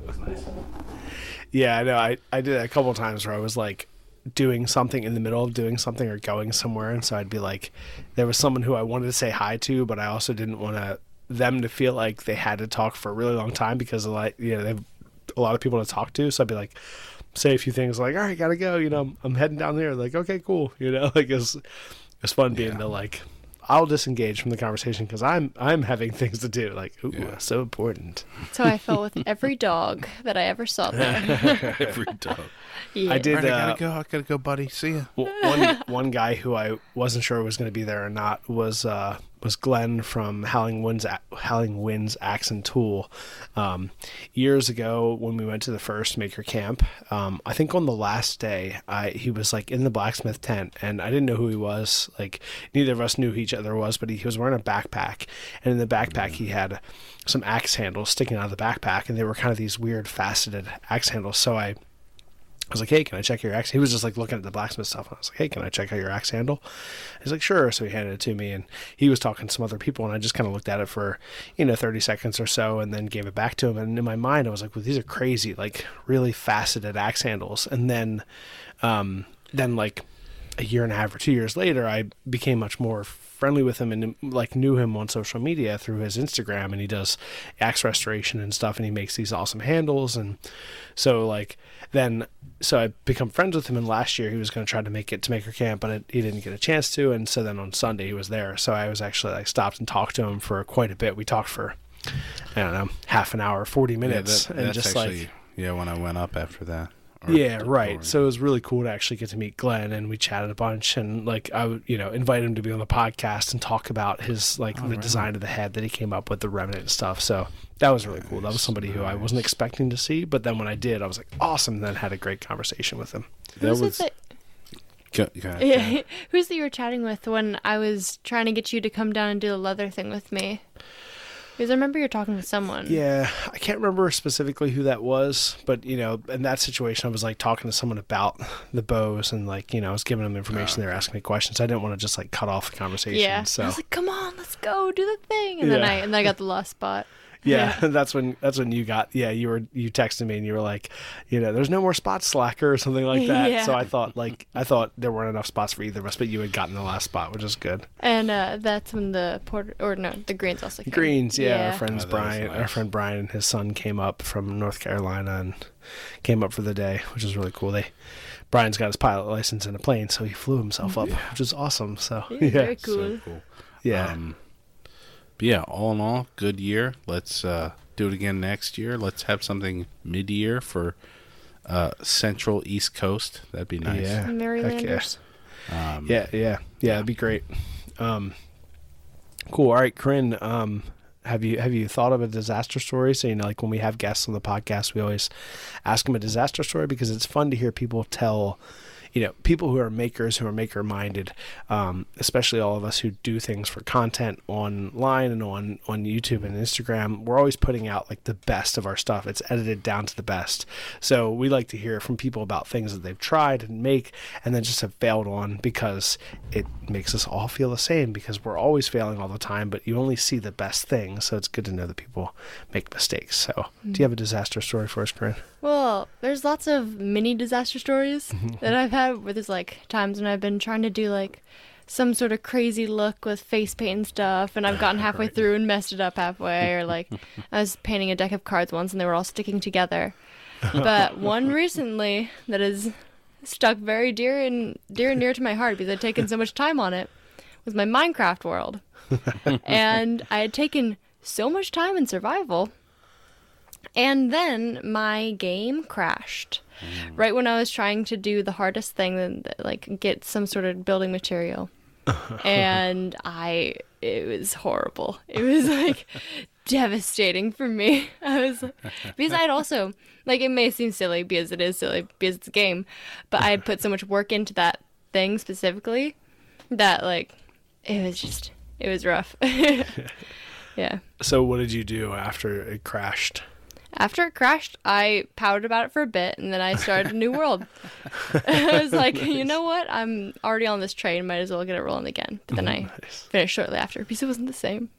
Yeah, I know. I, I did it a couple times where I was like doing something in the middle of doing something or going somewhere, and so I'd be like, there was someone who I wanted to say hi to, but I also didn't want to them to feel like they had to talk for a really long time because a lot, you know, they have a lot of people to talk to. So I'd be like, say a few things like, "All right, gotta go," you know, I'm heading down there. Like, okay, cool, you know, like it's it's fun being Yeah. the like. I'll disengage from the conversation because I'm I'm having things to do. Like, ooh, Yeah. so important. So I felt with every dog that I ever saw there. Every dog. Yeah. I did. All right, I uh, gotta go. I gotta go, buddy. See ya. Well, one one guy who I wasn't sure was going to be there or not was uh, was Glenn from Howling Winds Howling Winds Axe and Tool. Um, years ago, when we went to the first Maker Camp, um, I think on the last day, I he was like in the blacksmith tent, and I didn't know who he was. Like neither of us knew who each other was, but he, he was wearing a backpack, and in the backpack he had some axe handles sticking out of the backpack, and they were kind of these weird faceted axe handles. So I. I was like, hey, can I check your axe? He was just like looking at the blacksmith stuff. And I was like, hey, can I check out your axe handle? He's like, sure. So he handed it to me, and he was talking to some other people, and I just kind of looked at it for, you know, thirty seconds or so, and then gave it back to him. And in my mind, I was like, well, these are crazy, like really faceted axe handles. And then, um, then like a year and a half or two years later, I became much more friendly with him and like knew him on social media through his Instagram, and he does axe restoration and stuff, and he makes these awesome handles. And so like then so I become friends with him, and last year he was going to try to make it to Maker Camp, but it, he didn't get a chance to. And so then on Sunday he was there, so I was actually like stopped and talked to him for quite a bit. We talked for I don't know half an hour, forty minutes. Yeah, that, and that's just actually, like yeah, when I went up after that. Or, yeah, right. Or, so it was really cool to actually get to meet Glenn, and we chatted a bunch, and like I would, you know, invite him to be on the podcast and talk about his like oh, the right. design of the head that he came up with, the remnant and stuff. So that was really cool. That was somebody who I wasn't expecting to see, but then when I did, I was like, awesome. And then had a great conversation with him. That Who's was. it Go, that, go ahead, yeah, go ahead. who's that you were chatting with when I was trying to get you to come down and do the leather thing with me? Because I remember you were talking to someone. Yeah, I can't remember specifically who that was, but you know, in that situation, I was like talking to someone about the bows, and like you know, I was giving them information. They were asking me questions. I didn't want to just like cut off the conversation. Yeah. So I was like, "Come on, let's go do the thing," and then Yeah. I and then I got the lost spot. yeah, that's when that's when you got yeah you were you texted me and you were like, you know, there's no more spots, slacker, or something like that. Yeah. So I thought like I thought there weren't enough spots for either of us, but you had gotten the last spot, which is good. And uh, that's when the porter or no, the Greens also came. Greens, yeah, our friends Oh, that was Brian, our nice. friend Brian and his son came up from North Carolina and came up for the day, which is really cool. They Brian's got his pilot license in a plane, so he flew himself up, which is awesome. So Yeah, yeah, very cool. So cool. yeah. Um, but yeah, all in all, good year. Let's uh, do it again next year. Let's have something mid-year for uh, Central East Coast. That'd be nice. Yeah. Marylanders. Um, Yeah, yeah, yeah, it'd be great. Um, cool. All right, Corinne. Um, have you have you thought of a disaster story? So you know, like when we have guests on the podcast, we always ask them a disaster story because it's fun to hear people tell. You know, people who are makers, who are maker minded, um, especially all of us who do things for content online and on, on YouTube and Instagram, we're always putting out like the best of our stuff. It's edited down to the best. So we like to hear from people about things that they've tried and make and then just have failed on, because it makes us all feel the same, because we're always failing all the time, but you only see the best things. So it's good to know that people make mistakes. So mm-hmm. Do you have a disaster story for us, Corinne? Well, there's lots of mini disaster stories that I've had where there's like times when I've been trying to do like some sort of crazy look with face paint and stuff, and I've gotten halfway through and messed it up halfway, or like I was painting a deck of cards once and they were all sticking together. But one recently that is stuck very dear and dear and near to my heart because I'd taken so much time on it was my Minecraft world. And I had taken so much time in survival. And then my game crashed mm. right when I was trying to do the hardest thing, that, like get some sort of building material. And I, it was horrible. It was like devastating for me. I was, because I had also, like, it may seem silly because it is silly because it's a game, but I had put so much work into that thing specifically that, like, it was just, it was rough. Yeah. So what did you do after it crashed? After it crashed, I pouted about it for a bit, and then I started a new world. I was like, you know what? I'm already on this train. Might as well get it rolling again. But then I Nice. finished shortly after because it wasn't the same.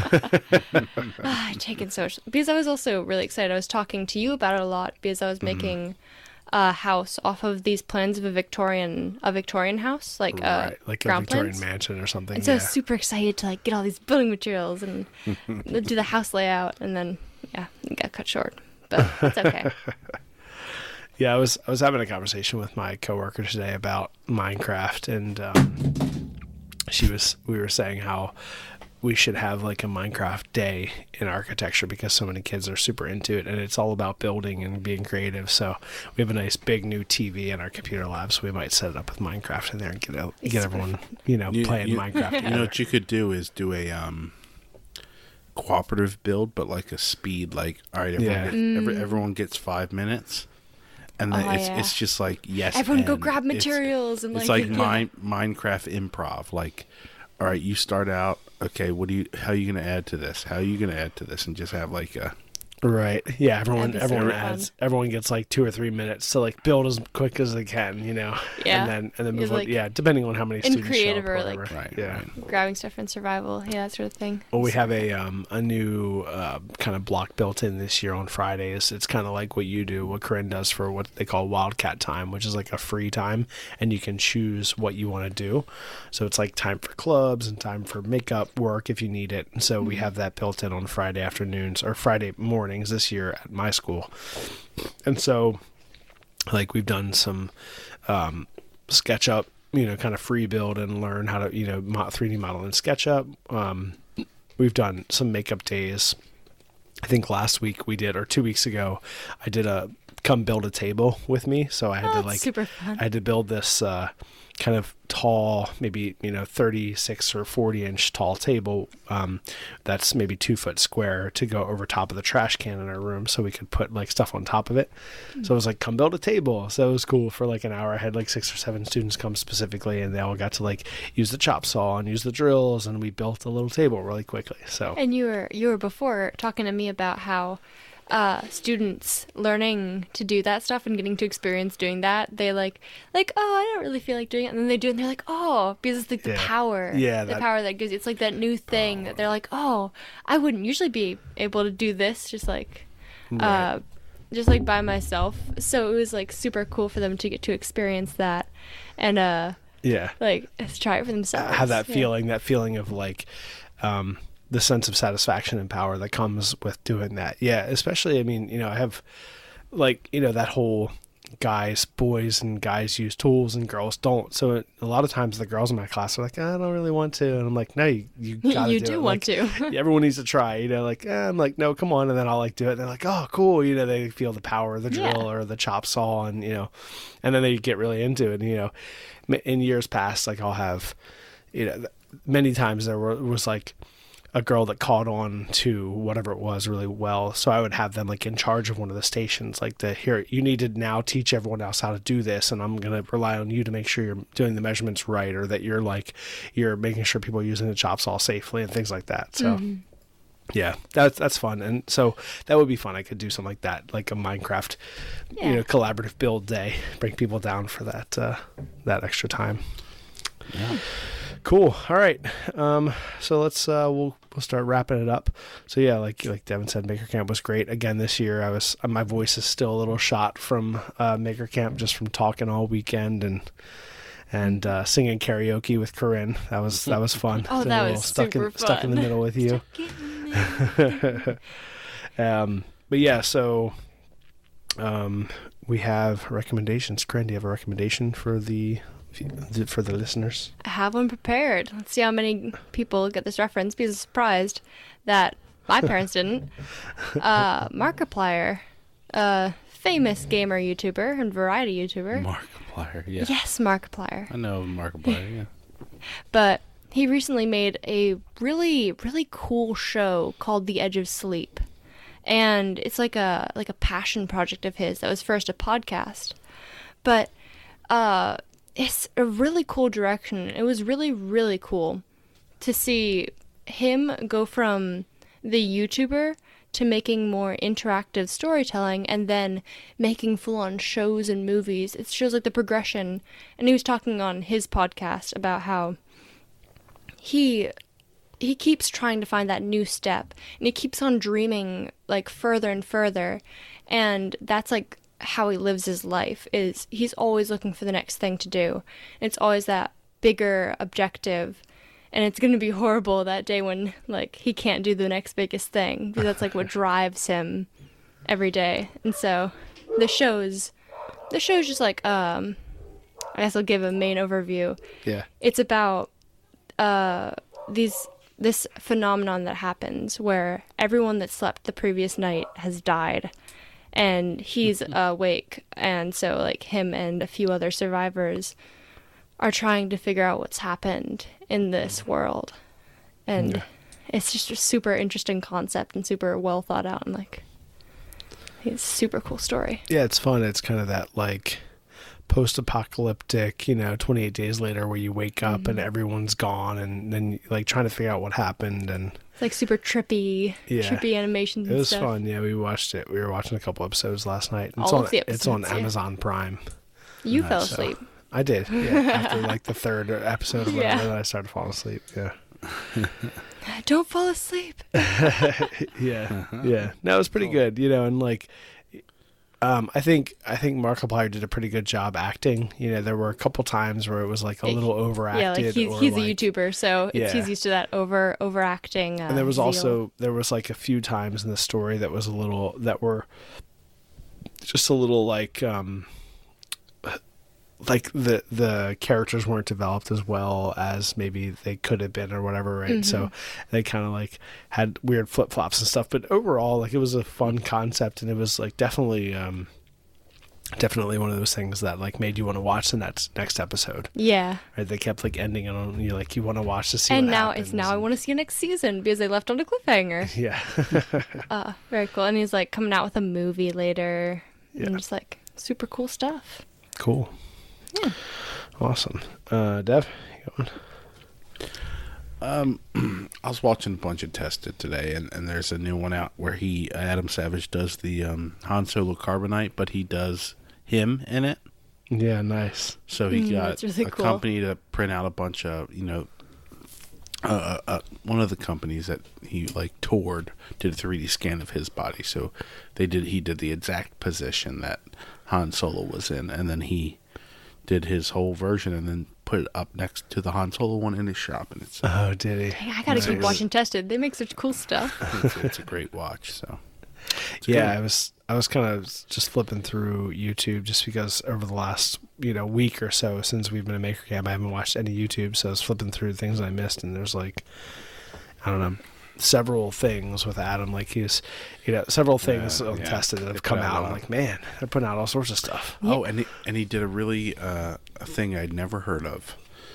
Ah, I'd taken so much. Because I was also really excited. I was talking to you about it a lot because I was making a house off of these plans of a Victorian a Victorian house, like uh, Right, like a ground Victorian plans. mansion or something. And so I yeah. was super excited to like get all these building materials and do the house layout, and then yeah, it got cut short. But it's okay. Yeah, I was I was having a conversation with my coworker today about Minecraft, and um, she was we were saying how we should have like a Minecraft day in architecture because so many kids are super into it, and it's all about building and being creative. So we have a nice big new T V in our computer lab, so we might set it up with Minecraft in there and get out, It's get super everyone you know You- playing you- Minecraft. You know together. what you could do is do a um, cooperative build, but like a speed. Like, all right, everyone, Yeah. gets, every, everyone gets five minutes, and then Oh, it's yeah. it's just like yes. Everyone go and. grab It's- materials and It's like, like yeah. mine, Minecraft improv. Like, all right, you start out. Okay, what do you? How are you going to add to this? How are you going to add to this? And just have like a Right. Yeah. Everyone. That'd be Everyone super adds. fun. Everyone gets like two or three minutes to like build as quick as they can. You know. Yeah. And then and then Yeah, move on. like, Yeah. Depending on how many in students creative show up or, or like, whatever. Right, Yeah. right. Grabbing stuff in survival, yeah, that sort of thing. Well, we have a um, a new uh, kind of block built in this year on Fridays. It's kind of like what you do, what Corinne does for what they call Wildcat time, which is like a free time, and you can choose what you want to do. So it's like time for clubs and time for makeup work if you need it. And so mm-hmm. we have that built in on Friday afternoons or Friday mornings this year at my school. And so, like, we've done some um, SketchUp, you know, kind of free build and learn how to, you know, three D model in SketchUp. Um, we've done some makeup days. I think last week we did, or two weeks ago, I did a come build a table with me. So I had oh, to like, super fun. I had to build this uh, kind of tall, maybe, you know, thirty-six or forty inch tall table um, that's maybe two foot square to go over top of the trash can in our room so we could put like stuff on top of it. Mm-hmm. So it was like, come build a table. So it was cool for like an hour. I had like six or seven students come specifically, and they all got to like use the chop saw and use the drills, and we built a little table really quickly. So and you were you were before talking to me about how uh, students learning to do that stuff and getting to experience doing that, they like, like, oh, I don't really feel like doing it. And then they do it and they're like, oh, because it's like the yeah. power. Yeah. The that, power that gives, it's like that new thing that they're like, oh, I wouldn't usually be able to do this just like, right. uh, just like by myself. So it was like super cool for them to get to experience that and, uh, yeah, like try it for themselves. Have that yeah. feeling, that feeling of like, um, the sense of satisfaction and power that comes with doing that. Yeah. Especially, I mean, you know, I have like, you know, that whole guys, boys and guys use tools and girls don't. So it, a lot of times the girls in my class are like, I don't really want to. And I'm like, no, you, you gotta you do, do it. want like, to. Everyone needs to try, you know, like, eh, I'm like, no, come on. And then I'll like do it. And they're like, oh, cool. You know, they feel the power of the drill yeah. or the chop saw and, you know, and then they get really into it. And, you know, in years past, like I'll have, you know, many times there were, was like a girl that caught on to whatever it was really well. So I would have them like in charge of one of the stations, like the here, you need to now teach everyone else how to do this. And I'm going to rely on you to make sure you're doing the measurements right, or that you're like, you're making sure people are using the chop saw safely and things like that. So mm-hmm. yeah, that's, that's fun. And so that would be fun. I could do something like that, like a Minecraft, yeah. you know, collaborative build day, bring people down for that, uh, that extra time. Yeah. Cool. All right. Um, so let's uh, we'll we'll start wrapping it up. So yeah, like like Devin said, Maker Camp was great again this year. I was my voice is still a little shot from uh, Maker Camp just from talking all weekend and and uh, singing karaoke with Corinne. That was that was fun. Oh, that was stuck super in, fun. Stuck in the middle with you. um, but yeah, so um, we have recommendations. Corinne, do you have a recommendation for the for the listeners? I have one prepared. Let's see how many people get this reference, because I'm surprised that my parents didn't. Uh, Markiplier, a famous gamer YouTuber and variety YouTuber. Markiplier, yeah. Yes, Markiplier. I know Markiplier, yeah. But he recently made a really, really cool show called The Edge of Sleep. And it's like a like a passion project of his that was first a podcast. But uh it's a really cool direction. It was really, really cool to see him go from the YouTuber to making more interactive storytelling and then making full-on shows and movies. It shows like the progression. And he was talking on his podcast about how he he keeps trying to find that new step, and he keeps on dreaming like further and further. And that's like how he lives his life, is he's always looking for the next thing to do. It's always that bigger objective, and it's going to be horrible that day when like he can't do the next biggest thing, because that's like what drives him every day. And so the show's the show's just like um I guess I'll give a main overview. Yeah. It's about uh these this phenomenon that happens where everyone that slept the previous night has died. And he's awake, and so like him and a few other survivors are trying to figure out what's happened in this world. And yeah. it's just a super interesting concept and super well thought out, and like it's a super cool story. Yeah, it's fun. It's kind of that like post-apocalyptic, you know, twenty-eight days later where you wake up Mm-hmm. and everyone's gone, and then like trying to figure out what happened. And It's like super trippy, Yeah. trippy animations it and was stuff. fun. Yeah, we watched it. We were watching a couple episodes last night. It's All on of the it's on episodes, yeah. Amazon Prime. You fell So- asleep. I did. Yeah, after like the third episode or whatever, Yeah. then I started falling asleep. Yeah. Don't fall asleep. Yeah, yeah. No, it was pretty good, you know, and like, um, I think I think Markiplier did a pretty good job acting. You know, there were a couple times where it was like a Yeah, little overacted. Yeah, like he's, or he's like, a YouTuber, so it's, Yeah. he's used to that over overacting. Uh, And there was zeal. also there was like a few times in the story that was a little that were just a little like um like the the characters weren't developed as well as maybe they could have been or whatever, right? So they kind of like had weird flip flops and stuff. But overall, like it was a fun concept, and it was like definitely um definitely one of those things that like made you want to watch the next next episode. Yeah. Right? They kept like ending it on you like you want to watch to see. And what now happens. it's now I want to see next season because they left on a cliffhanger. Yeah. Uh, very cool. And he's like coming out with a movie later. Yeah. And just like super cool stuff. Cool. Yeah. Awesome. Uh, Dev, you going? I was watching a bunch of Tested today, and, and there's a new one out where he Adam Savage does the um, Han Solo Carbonite, but he does him in it. Yeah, nice. So he Mm, got that's really a cool. company to print out a bunch of, you know, uh, uh, one of the companies that he like toured did a three D scan of his body. So they did. He did the exact position that Han Solo was in, and then he did his whole version, and then put it up next to the Han Solo one in his shop, and it's Oh, did he? Hey, I gotta keep Nice. watching Tested. They make such cool stuff. it's, it's a great watch. So it's Yeah, good. I was I was kind of just flipping through YouTube just because over the last you know week or so since we've been in Maker Camp, I haven't watched any YouTube, so I was flipping through things I missed, and there's like I don't know several things with Adam, like he's you know several things Yeah, on yeah. Tested that They have put come out a out. I'm lot. like, man, they're putting out all sorts of stuff. Oh, and he, and he did a really uh, a thing I'd never heard of,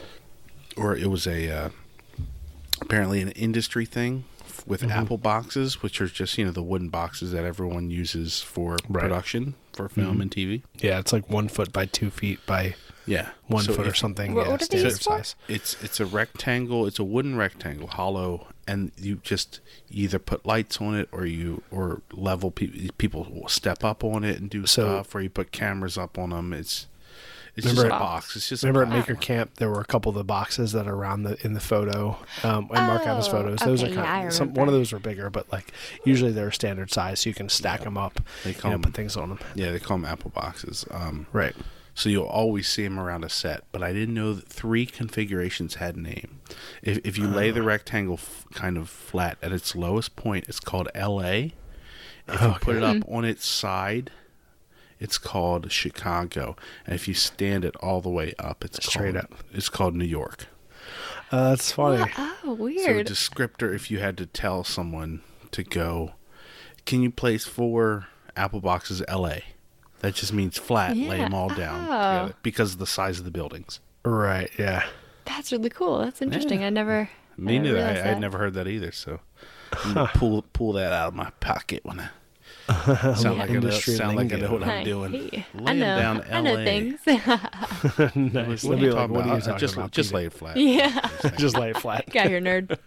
or it was a uh, apparently an industry thing with Mm-hmm. Apple boxes, which are just you know the wooden boxes that everyone uses for Right. Mm-hmm. production for film and T V. Yeah, it's like one foot by two feet by Yeah, one So foot or if- something. What- yeah, what are they standard used for? size. It's it's a rectangle. It's a wooden rectangle, hollow, and you just either put lights on it or you or level pe- people will step up on it and do So- stuff, or you put cameras up on them. It's it's Remember just a at- box. It's just Remember a at box. Maker Camp, there were a couple of the boxes that are around the in the photo, um, and Mark Adams Oh, photos. Those okay, are yeah, I kind of some. remember. One of those were bigger, but like usually they're standard size, so you can stack them up. They you call know, 'em- put things on them. Yeah, they call them Apple boxes. Um, Right. So you'll always see them around a set, but I didn't know that three configurations had a name. If if you lay the rectangle f- kind of flat at its lowest point, it's called L A. If you put it up on its side, it's called Chicago, and if you stand it all the way up, it's Straight called, up. It's called New York. Uh, that's funny. Oh, So a weird. descriptor, if you had to tell someone to go, can you place four Apple boxes L A? That just means flat. Lay Yeah. them all down Oh. together because of the size of the buildings. Right. Yeah. That's really cool. That's interesting. I never. Me I never neither. I, I realized had that. never heard that either. So I'm gonna pull pull that out of my pocket when I sound like I know, Industry sound like I know lingo. what I'm Hi, doing. hey, Lay I 'em know. down I know L A. things. Nice. What They'll are be you like, talking what are you about? talking just about, just Peter? lay it flat. yeah. Just lay it flat. Get out here, nerd.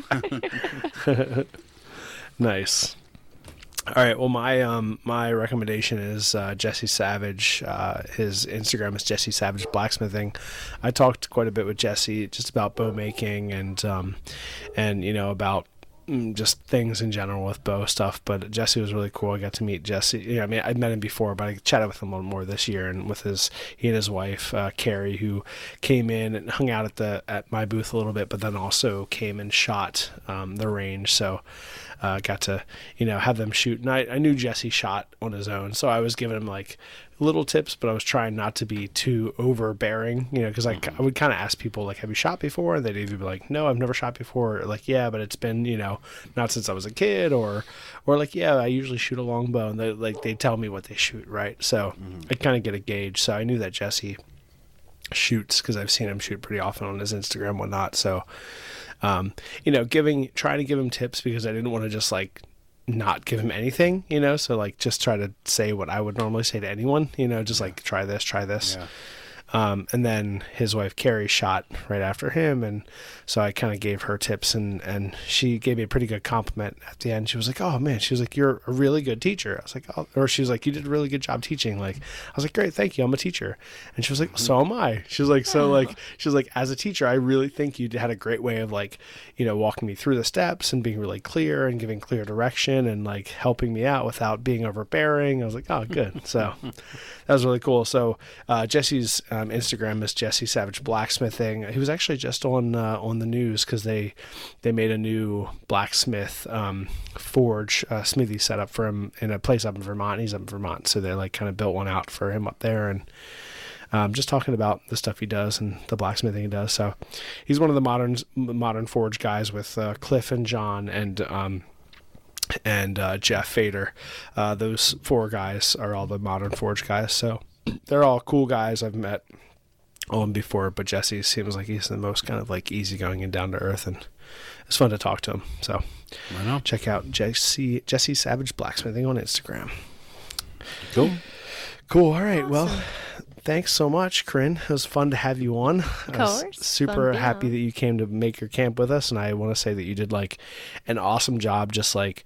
Nice. All right. Well, my um my recommendation is uh, Jesse Savage. Uh, his Instagram is Jesse Savage Blacksmithing. I talked quite a bit with Jesse just about bow making and um and you know about mm, just things in general with bow stuff. But Jesse was really cool. I got to meet Jesse. Yeah, I mean I'd met him before, but I chatted with him a little more this year, and with his he and his wife uh, Carrie, who came in and hung out at the at my booth a little bit, but then also came and shot um, the range. So. Uh, got to, you know, have them shoot. And I, I knew Jesse shot on his own, so I was giving him like little tips, but I was trying not to be too overbearing, you know, because I, I would kind of ask people like, "Have you shot before?" And they'd either be like, "No, I've never shot before," or like, "Yeah, but it's been, you know, not since I was a kid," or, or like, "Yeah, I usually shoot a longbow," and they like they tell me what they shoot, right? So I kind of get a gauge. So I knew that Jesse shoots because I've seen him shoot pretty often on his Instagram and whatnot. So. Um, you know, giving, trying to give him tips because I didn't want to just like not give him anything, you know, so like just try to say what I would normally say to anyone, you know, just like try this, try this. Yeah. Um, and then his wife Carrie shot right after him, and so I kind of gave her tips, and, and she gave me a pretty good compliment at the end. She was like, "Oh man," she was like, "You're a really good teacher." I was like, "Oh," or she was like, "You did a really good job teaching." Like, I was like, "Great, thank you. I'm a teacher." And she was like, "So am I." She was like, "So like," she was like, "As a teacher, I really think you had a great way of like, you know, walking me through the steps and being really clear and giving clear direction and like helping me out without being overbearing." I was like, "Oh, good." So that was really cool. So uh, Jesse's um, Instagram is Jesse Savage Blacksmithing. He was actually just on uh, on the news because they they made a new blacksmith um, forge uh, smithy set up for him in a place up in Vermont. He's up in Vermont, so they like kind of built one out for him up there, and um, just talking about the stuff he does and the blacksmithing he does. So he's one of the modern modern forge guys with uh, Cliff and John and um, and uh, Jeff Fader. Uh, those four guys are all the modern forge guys. So they're all cool guys I've met on before, but Jesse seems like he's the most kind of like easygoing and down to earth, and it's fun to talk to him. So I know. Check out Jesse Jesse Savage Blacksmithing on Instagram. Cool. Cool. All right. Awesome. Well, thanks so much, Corinne. It was fun to have you on. Of I was course. super Fun happy deal. that you came to make your camp with us, and I want to say that you did like an awesome job, just like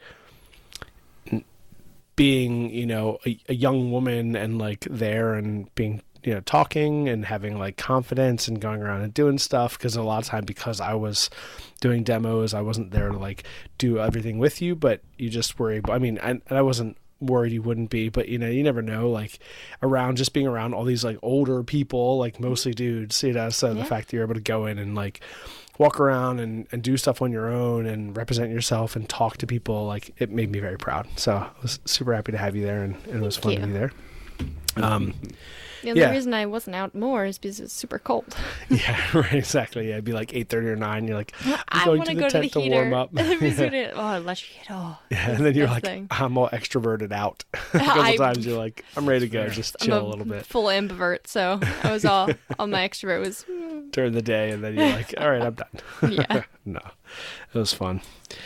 n- being, you know, a, a young woman and like there and being, you know, talking and having like confidence and going around and doing stuff. Because a lot of time, because I was doing demos, I wasn't there to like do everything with you, but you just were able, I mean, I, and I wasn't worried you wouldn't be, but you know, you never know, like around just being around all these like older people, like mostly dudes, you know, so Yeah. the fact that you're able to go in and like walk around and, and do stuff on your own and represent yourself and talk to people, like it made me very proud. So I was super happy to have you there, and, and it was fun Thank to be you. there. Um, The only Yeah. reason I wasn't out more is because it's super cold. yeah, right, exactly. Yeah, it'd be like eight thirty or nine. You're like, I'm I going want to to the go to tent the to, heater. warm up. It'd be yeah. so good. Oh, electric heat. Oh, Yeah, and then you're best like, thing. I'm all extroverted out. a couple I- times you're like, I'm ready to go, just I'm chill a a little bit full ambivert, so I was all, all my extrovert was, mm, during the day, and then you're like, all right, I'm done. yeah. No, it was fun.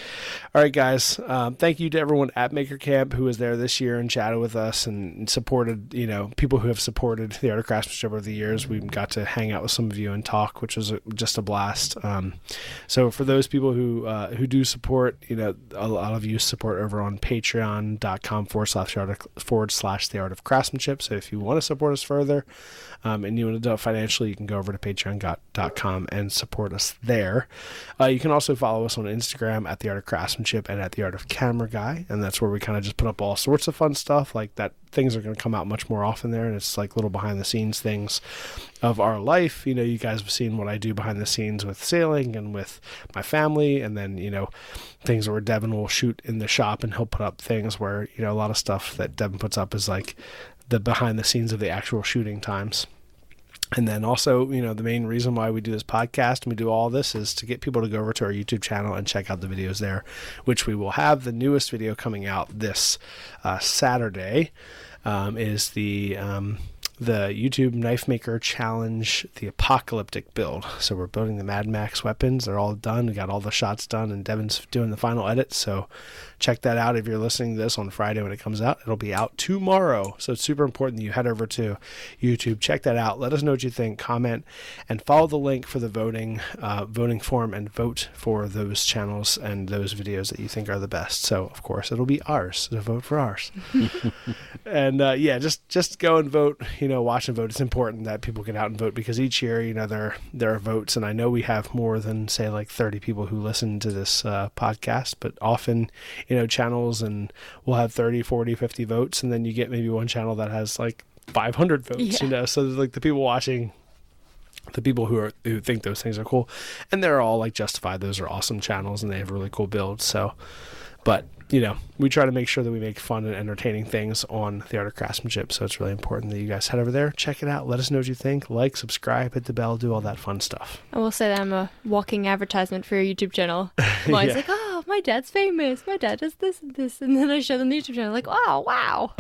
All right, guys. Um, thank you to everyone at Maker Camp who was there this year and chatted with us and supported, you know, people who have supported the Art of Craftsmanship over the years. We got to hang out with some of you and talk, which was a, just a blast. Um, so for those people who uh, who do support, you know, a lot of you support over on patreon.com forward slash the art of, forward slash the art of craftsmanship. So if you want to support us further um, and you want to do it financially, you can go over to patreon dot com and support us there. Uh, you can also follow us on Instagram at the Art of Craftsmanship and at the Art of Camera Guy, and that's where we kind of just put up all sorts of fun stuff like that. Things are going to come out much more often there, and it's like little behind the scenes things of our life. You know, you guys have seen what I do behind the scenes with sailing and with my family, and then, you know, things where Devin will shoot in the shop and he'll put up things where, you know, a lot of stuff that Devin puts up is like the behind the scenes of the actual shooting times. And then also, you know, the main reason why we do this podcast and we do all this is to get people to go over to our YouTube channel and check out the videos there, which we will have. The newest video coming out this uh, Saturday um, is the um, the YouTube Knife Maker Challenge, the Apocalyptic build. So we're building the Mad Max weapons. They're all done. We got all the shots done, and Devin's doing the final edit. So check that out if you're listening to this on Friday when it comes out. It'll be out tomorrow. So it's super important that you head over to YouTube, check that out. Let us know what you think, comment, and follow the link for the voting uh, voting form and vote for those channels and those videos that you think are the best. So of course it'll be ours. So vote for ours. And uh, yeah, just just go and vote. You know, watch and vote. It's important that people get out and vote because each year, you know, there there are votes, and I know we have more than say like thirty people who listen to this uh, podcast, but often, you know, channels and we'll have thirty, forty, fifty votes, and then you get maybe one channel that has like five hundred votes. Yeah. You know, so like the people watching, the people who are who think those things are cool, and they're all like justified. Those are awesome channels, and they have really cool builds. So, but you know, we try to make sure that we make fun and entertaining things on the Art of Craftsmanship. So it's really important that you guys head over there, check it out, let us know what you think, like, subscribe, hit the bell, do all that fun stuff. I will say that I'm a walking advertisement for your YouTube channel. Mine's Yeah. like, oh, my dad's famous. My dad does this and this. And then I show them the YouTube channel, like, oh, wow.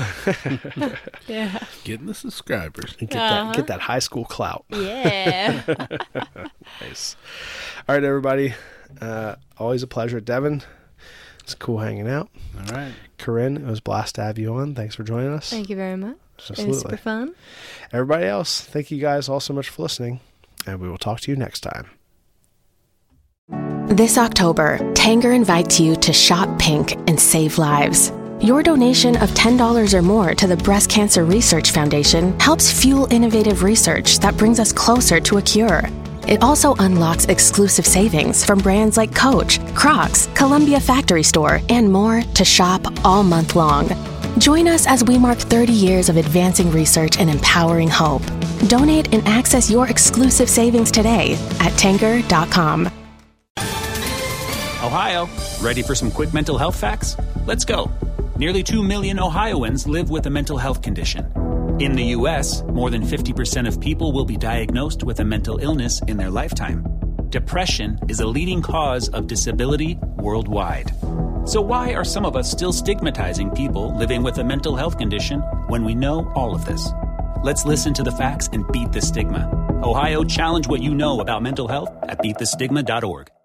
Yeah. Getting the subscribers. And get Uh-huh. that get that high school clout. Yeah. Nice. All right, everybody. Uh, always a pleasure, Devin. It's cool hanging out. All right. Corinne, it was a blast to have you on. Thanks for joining us. Thank you very much. Absolutely. It was super fun. Everybody else, thank you guys all so much for listening, and we will talk to you next time. This October, Tanger invites you to shop pink and save lives. Your donation of ten dollars or more to the Breast Cancer Research Foundation helps fuel innovative research that brings us closer to a cure. It also unlocks exclusive savings from brands like Coach, Crocs, Columbia Factory Store, and more to shop all month long. Join us as we mark thirty years of advancing research and empowering hope. Donate and access your exclusive savings today at tanger dot com. Ohio, ready for some quick mental health facts? Let's go. Nearly two million Ohioans live with a mental health condition. In the U S, more than fifty percent of people will be diagnosed with a mental illness in their lifetime. Depression is a leading cause of disability worldwide. So why are some of us still stigmatizing people living with a mental health condition when we know all of this? Let's listen to the facts and beat the stigma. Ohio, challenge what you know about mental health at beat the stigma dot org.